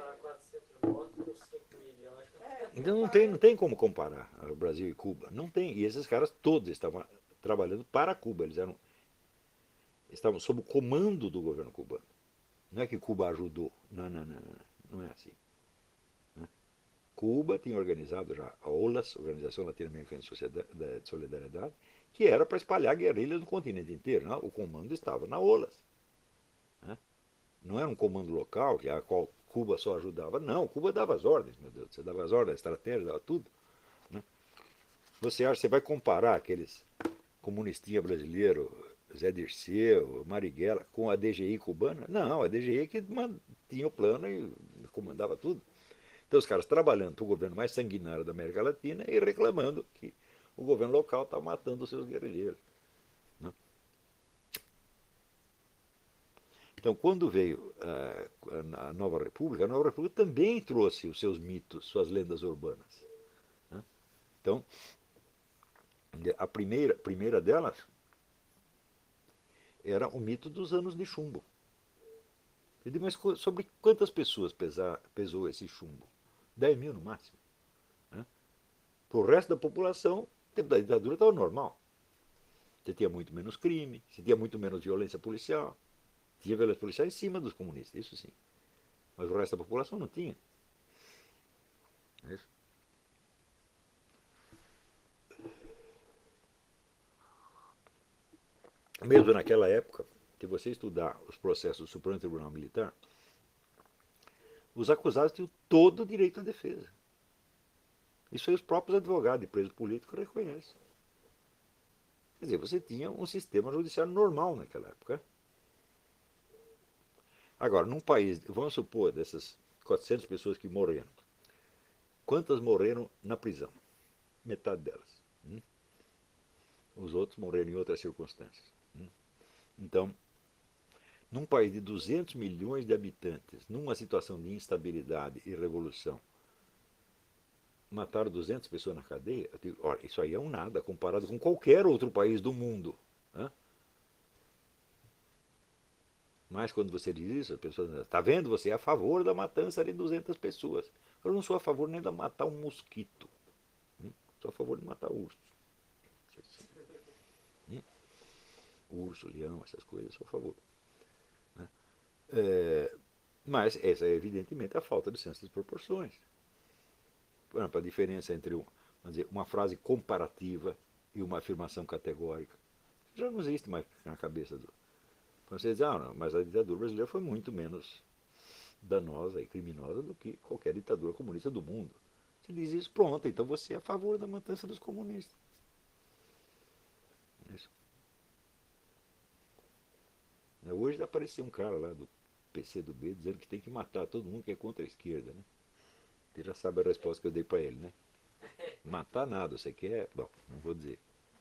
então não tem, não tem como comparar o Brasil e Cuba. Não tem. E esses caras todos estavam trabalhando para Cuba. Eles eram, estavam sob o comando do governo cubano. Não é que Cuba ajudou. Não, não, não. Não, não é assim. Né? Cuba tinha organizado já a O L A S, Organização Latino-Americana de Solidariedade, que era para espalhar guerrilhas no continente inteiro. Não? O comando estava na O L A S. Né? Não era um comando local, que a qual Cuba só ajudava. Não, Cuba dava as ordens, meu Deus. Você dava as ordens, a estratégia, dava tudo. Né? Você acha, você vai comparar aqueles comunistinha brasileiro, Zé Dirceu, Marighella, com a D G I cubana? Não, a D G I que tinha o plano e comandava tudo. Então os caras trabalhando para o governo mais sanguinário da América Latina e reclamando que o governo local está matando os seus guerrilheiros. Né? Então, quando veio uh, a Nova República, a Nova República também trouxe os seus mitos, suas lendas urbanas. Né? Então, a primeira, primeira delas era o mito dos anos de chumbo. Eu digo, mas sobre quantas pessoas pesar, pesou esse chumbo? dez mil no máximo. Né? Para o resto da população, o tempo da ditadura estava normal. Você tinha muito menos crime, você tinha muito menos violência policial. Tinha violência policial em cima dos comunistas, isso sim. Mas o resto da população não tinha. É isso. Mesmo naquela época, se você estudar os processos do Supremo Tribunal Militar, os acusados tinham todo o direito à defesa. Isso aí os próprios advogados e presos políticos reconhecem. Quer dizer, você tinha um sistema judiciário normal naquela época. Agora, num país, vamos supor, dessas quatrocentas pessoas que morreram, quantas morreram na prisão? Metade delas. Hum? Os outros morreram em outras circunstâncias. Hum? Então, num país de duzentos milhões de habitantes, numa situação de instabilidade e revolução, mataram duzentas pessoas na cadeia, eu digo, olha, isso aí é um nada comparado com qualquer outro país do mundo. Né? Mas quando você diz isso, as pessoas dizem, está vendo, você é a favor da matança de duzentas pessoas. Eu não sou a favor nem de matar um mosquito. Hum? Sou a favor de matar urso. Hum? Urso, leão, essas coisas, sou a favor. Né? É, mas essa é evidentemente a falta de senso das proporções. Por exemplo, a diferença entre um, vamos dizer, uma frase comparativa e uma afirmação categórica já não existe mais na cabeça do... Você diz, ah, não, mas a ditadura brasileira foi muito menos danosa e criminosa do que qualquer ditadura comunista do mundo. Você diz isso, pronto, então você é a favor da matança dos comunistas. Isso. Hoje apareceu um cara lá do P C do B dizendo que tem que matar todo mundo que é contra a esquerda. Né? Você já sabe a resposta que eu dei para ele, né? Matar nada, você quer? Bom, não vou dizer.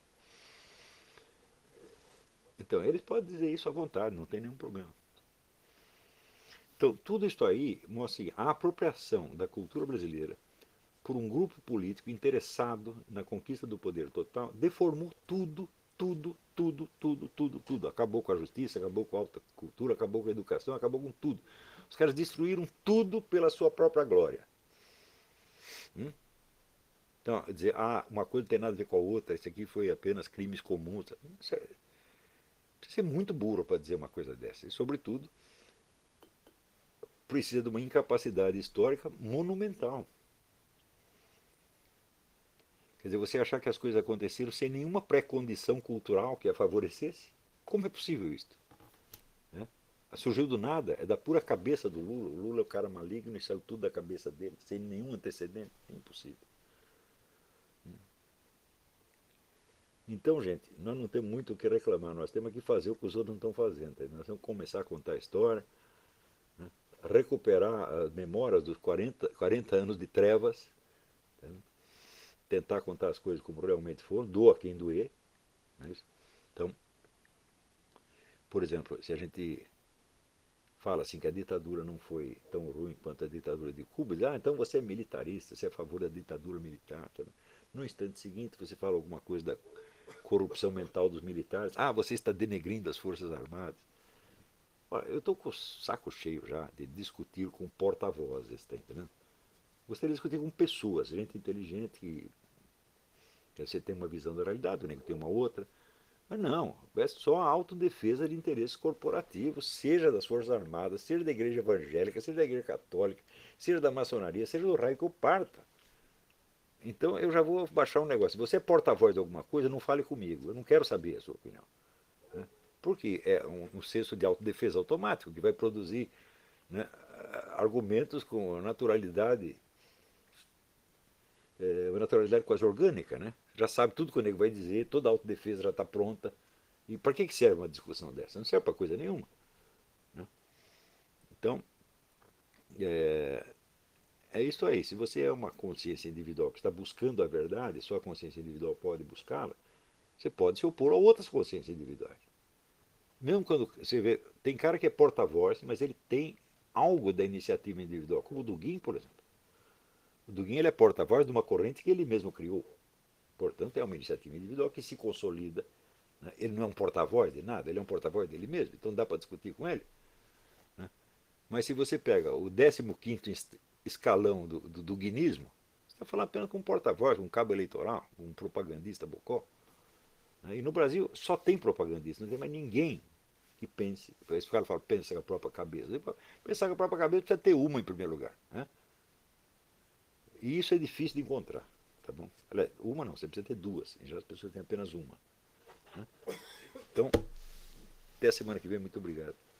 Então, eles podem dizer isso à vontade, não tem nenhum problema. Então, tudo isso aí mostra assim, a apropriação da cultura brasileira por um grupo político interessado na conquista do poder total, deformou tudo, tudo, tudo, tudo, tudo, tudo. Acabou com a justiça, acabou com a alta cultura, acabou com a educação, acabou com tudo. Os caras destruíram tudo pela sua própria glória. Hum? Então, dizer, ah, uma coisa não tem nada a ver com a outra, isso aqui foi apenas crimes comuns. Isso é, Você é muito burro para dizer uma coisa dessa. E, sobretudo, precisa de uma incapacidade histórica monumental. Quer dizer, você achar que as coisas aconteceram sem nenhuma pré-condição cultural que a favorecesse? Como é possível isso? Né? Surgiu do nada, é da pura cabeça do Lula. O Lula é o cara maligno e saiu tudo da cabeça dele, sem nenhum antecedente. É impossível. Então, gente, nós não temos muito o que reclamar, nós temos que fazer o que os outros não estão fazendo. Tá? Nós temos que começar a contar a história, né? Recuperar as memórias dos quarenta, quarenta anos de trevas, tá? Tentar contar as coisas como realmente foram, doa quem doer. Né? Então, por exemplo, se a gente fala assim que a ditadura não foi tão ruim quanto a ditadura de Cuba, diz, ah, então você é militarista, você é a favor da ditadura militar. Tá? No instante seguinte, você fala alguma coisa da corrupção mental dos militares. Ah, você está denegrindo as Forças Armadas. Olha, eu estou com o saco cheio já de discutir com porta-vozes, está entendendo? Gostaria de discutir com pessoas, gente inteligente, que, que você tem uma visão da realidade, o nego tem uma outra. Mas não, é só a autodefesa de interesses corporativos, seja das Forças Armadas, seja da Igreja Evangélica, seja da Igreja Católica, seja da maçonaria, seja do raio que eu parta. Então eu já vou baixar um negócio. Se você é porta-voz de alguma coisa, não fale comigo. Eu não quero saber a sua opinião. Né? Porque é um, um senso de autodefesa automático que vai produzir, né, argumentos com naturalidade, é, uma naturalidade quase orgânica, né? Já sabe tudo que o nego vai dizer, toda a autodefesa já está pronta. E para que serve uma discussão dessa? Não serve para coisa nenhuma. Né? Então, é, é isso aí. Se você é uma consciência individual que está buscando a verdade, sua consciência individual pode buscá-la, você pode se opor a outras consciências individuais. Mesmo quando você vê, tem cara que é porta-voz, mas ele tem algo da iniciativa individual, como o Dugin, por exemplo. O Dugin ele é porta-voz de uma corrente que ele mesmo criou. Portanto, é uma iniciativa individual que se consolida. Né? Ele não é um porta-voz de nada, ele é um porta-voz dele mesmo, então dá para discutir com ele. Né? Mas se você pega o décimo quinto escalão do, do duguinismo, você está falando apenas com um porta-voz, um cabo eleitoral, um propagandista bocó. Né? E no Brasil só tem propagandista, não tem mais ninguém que pense. Esse cara fala, pensa com a própria cabeça. Pensar com a própria cabeça precisa ter uma em primeiro lugar. Né? E isso é difícil de encontrar. Tá bom? Uma não, você precisa ter duas. Em geral as pessoas têm apenas uma. Né? Então, até a semana que vem, muito obrigado.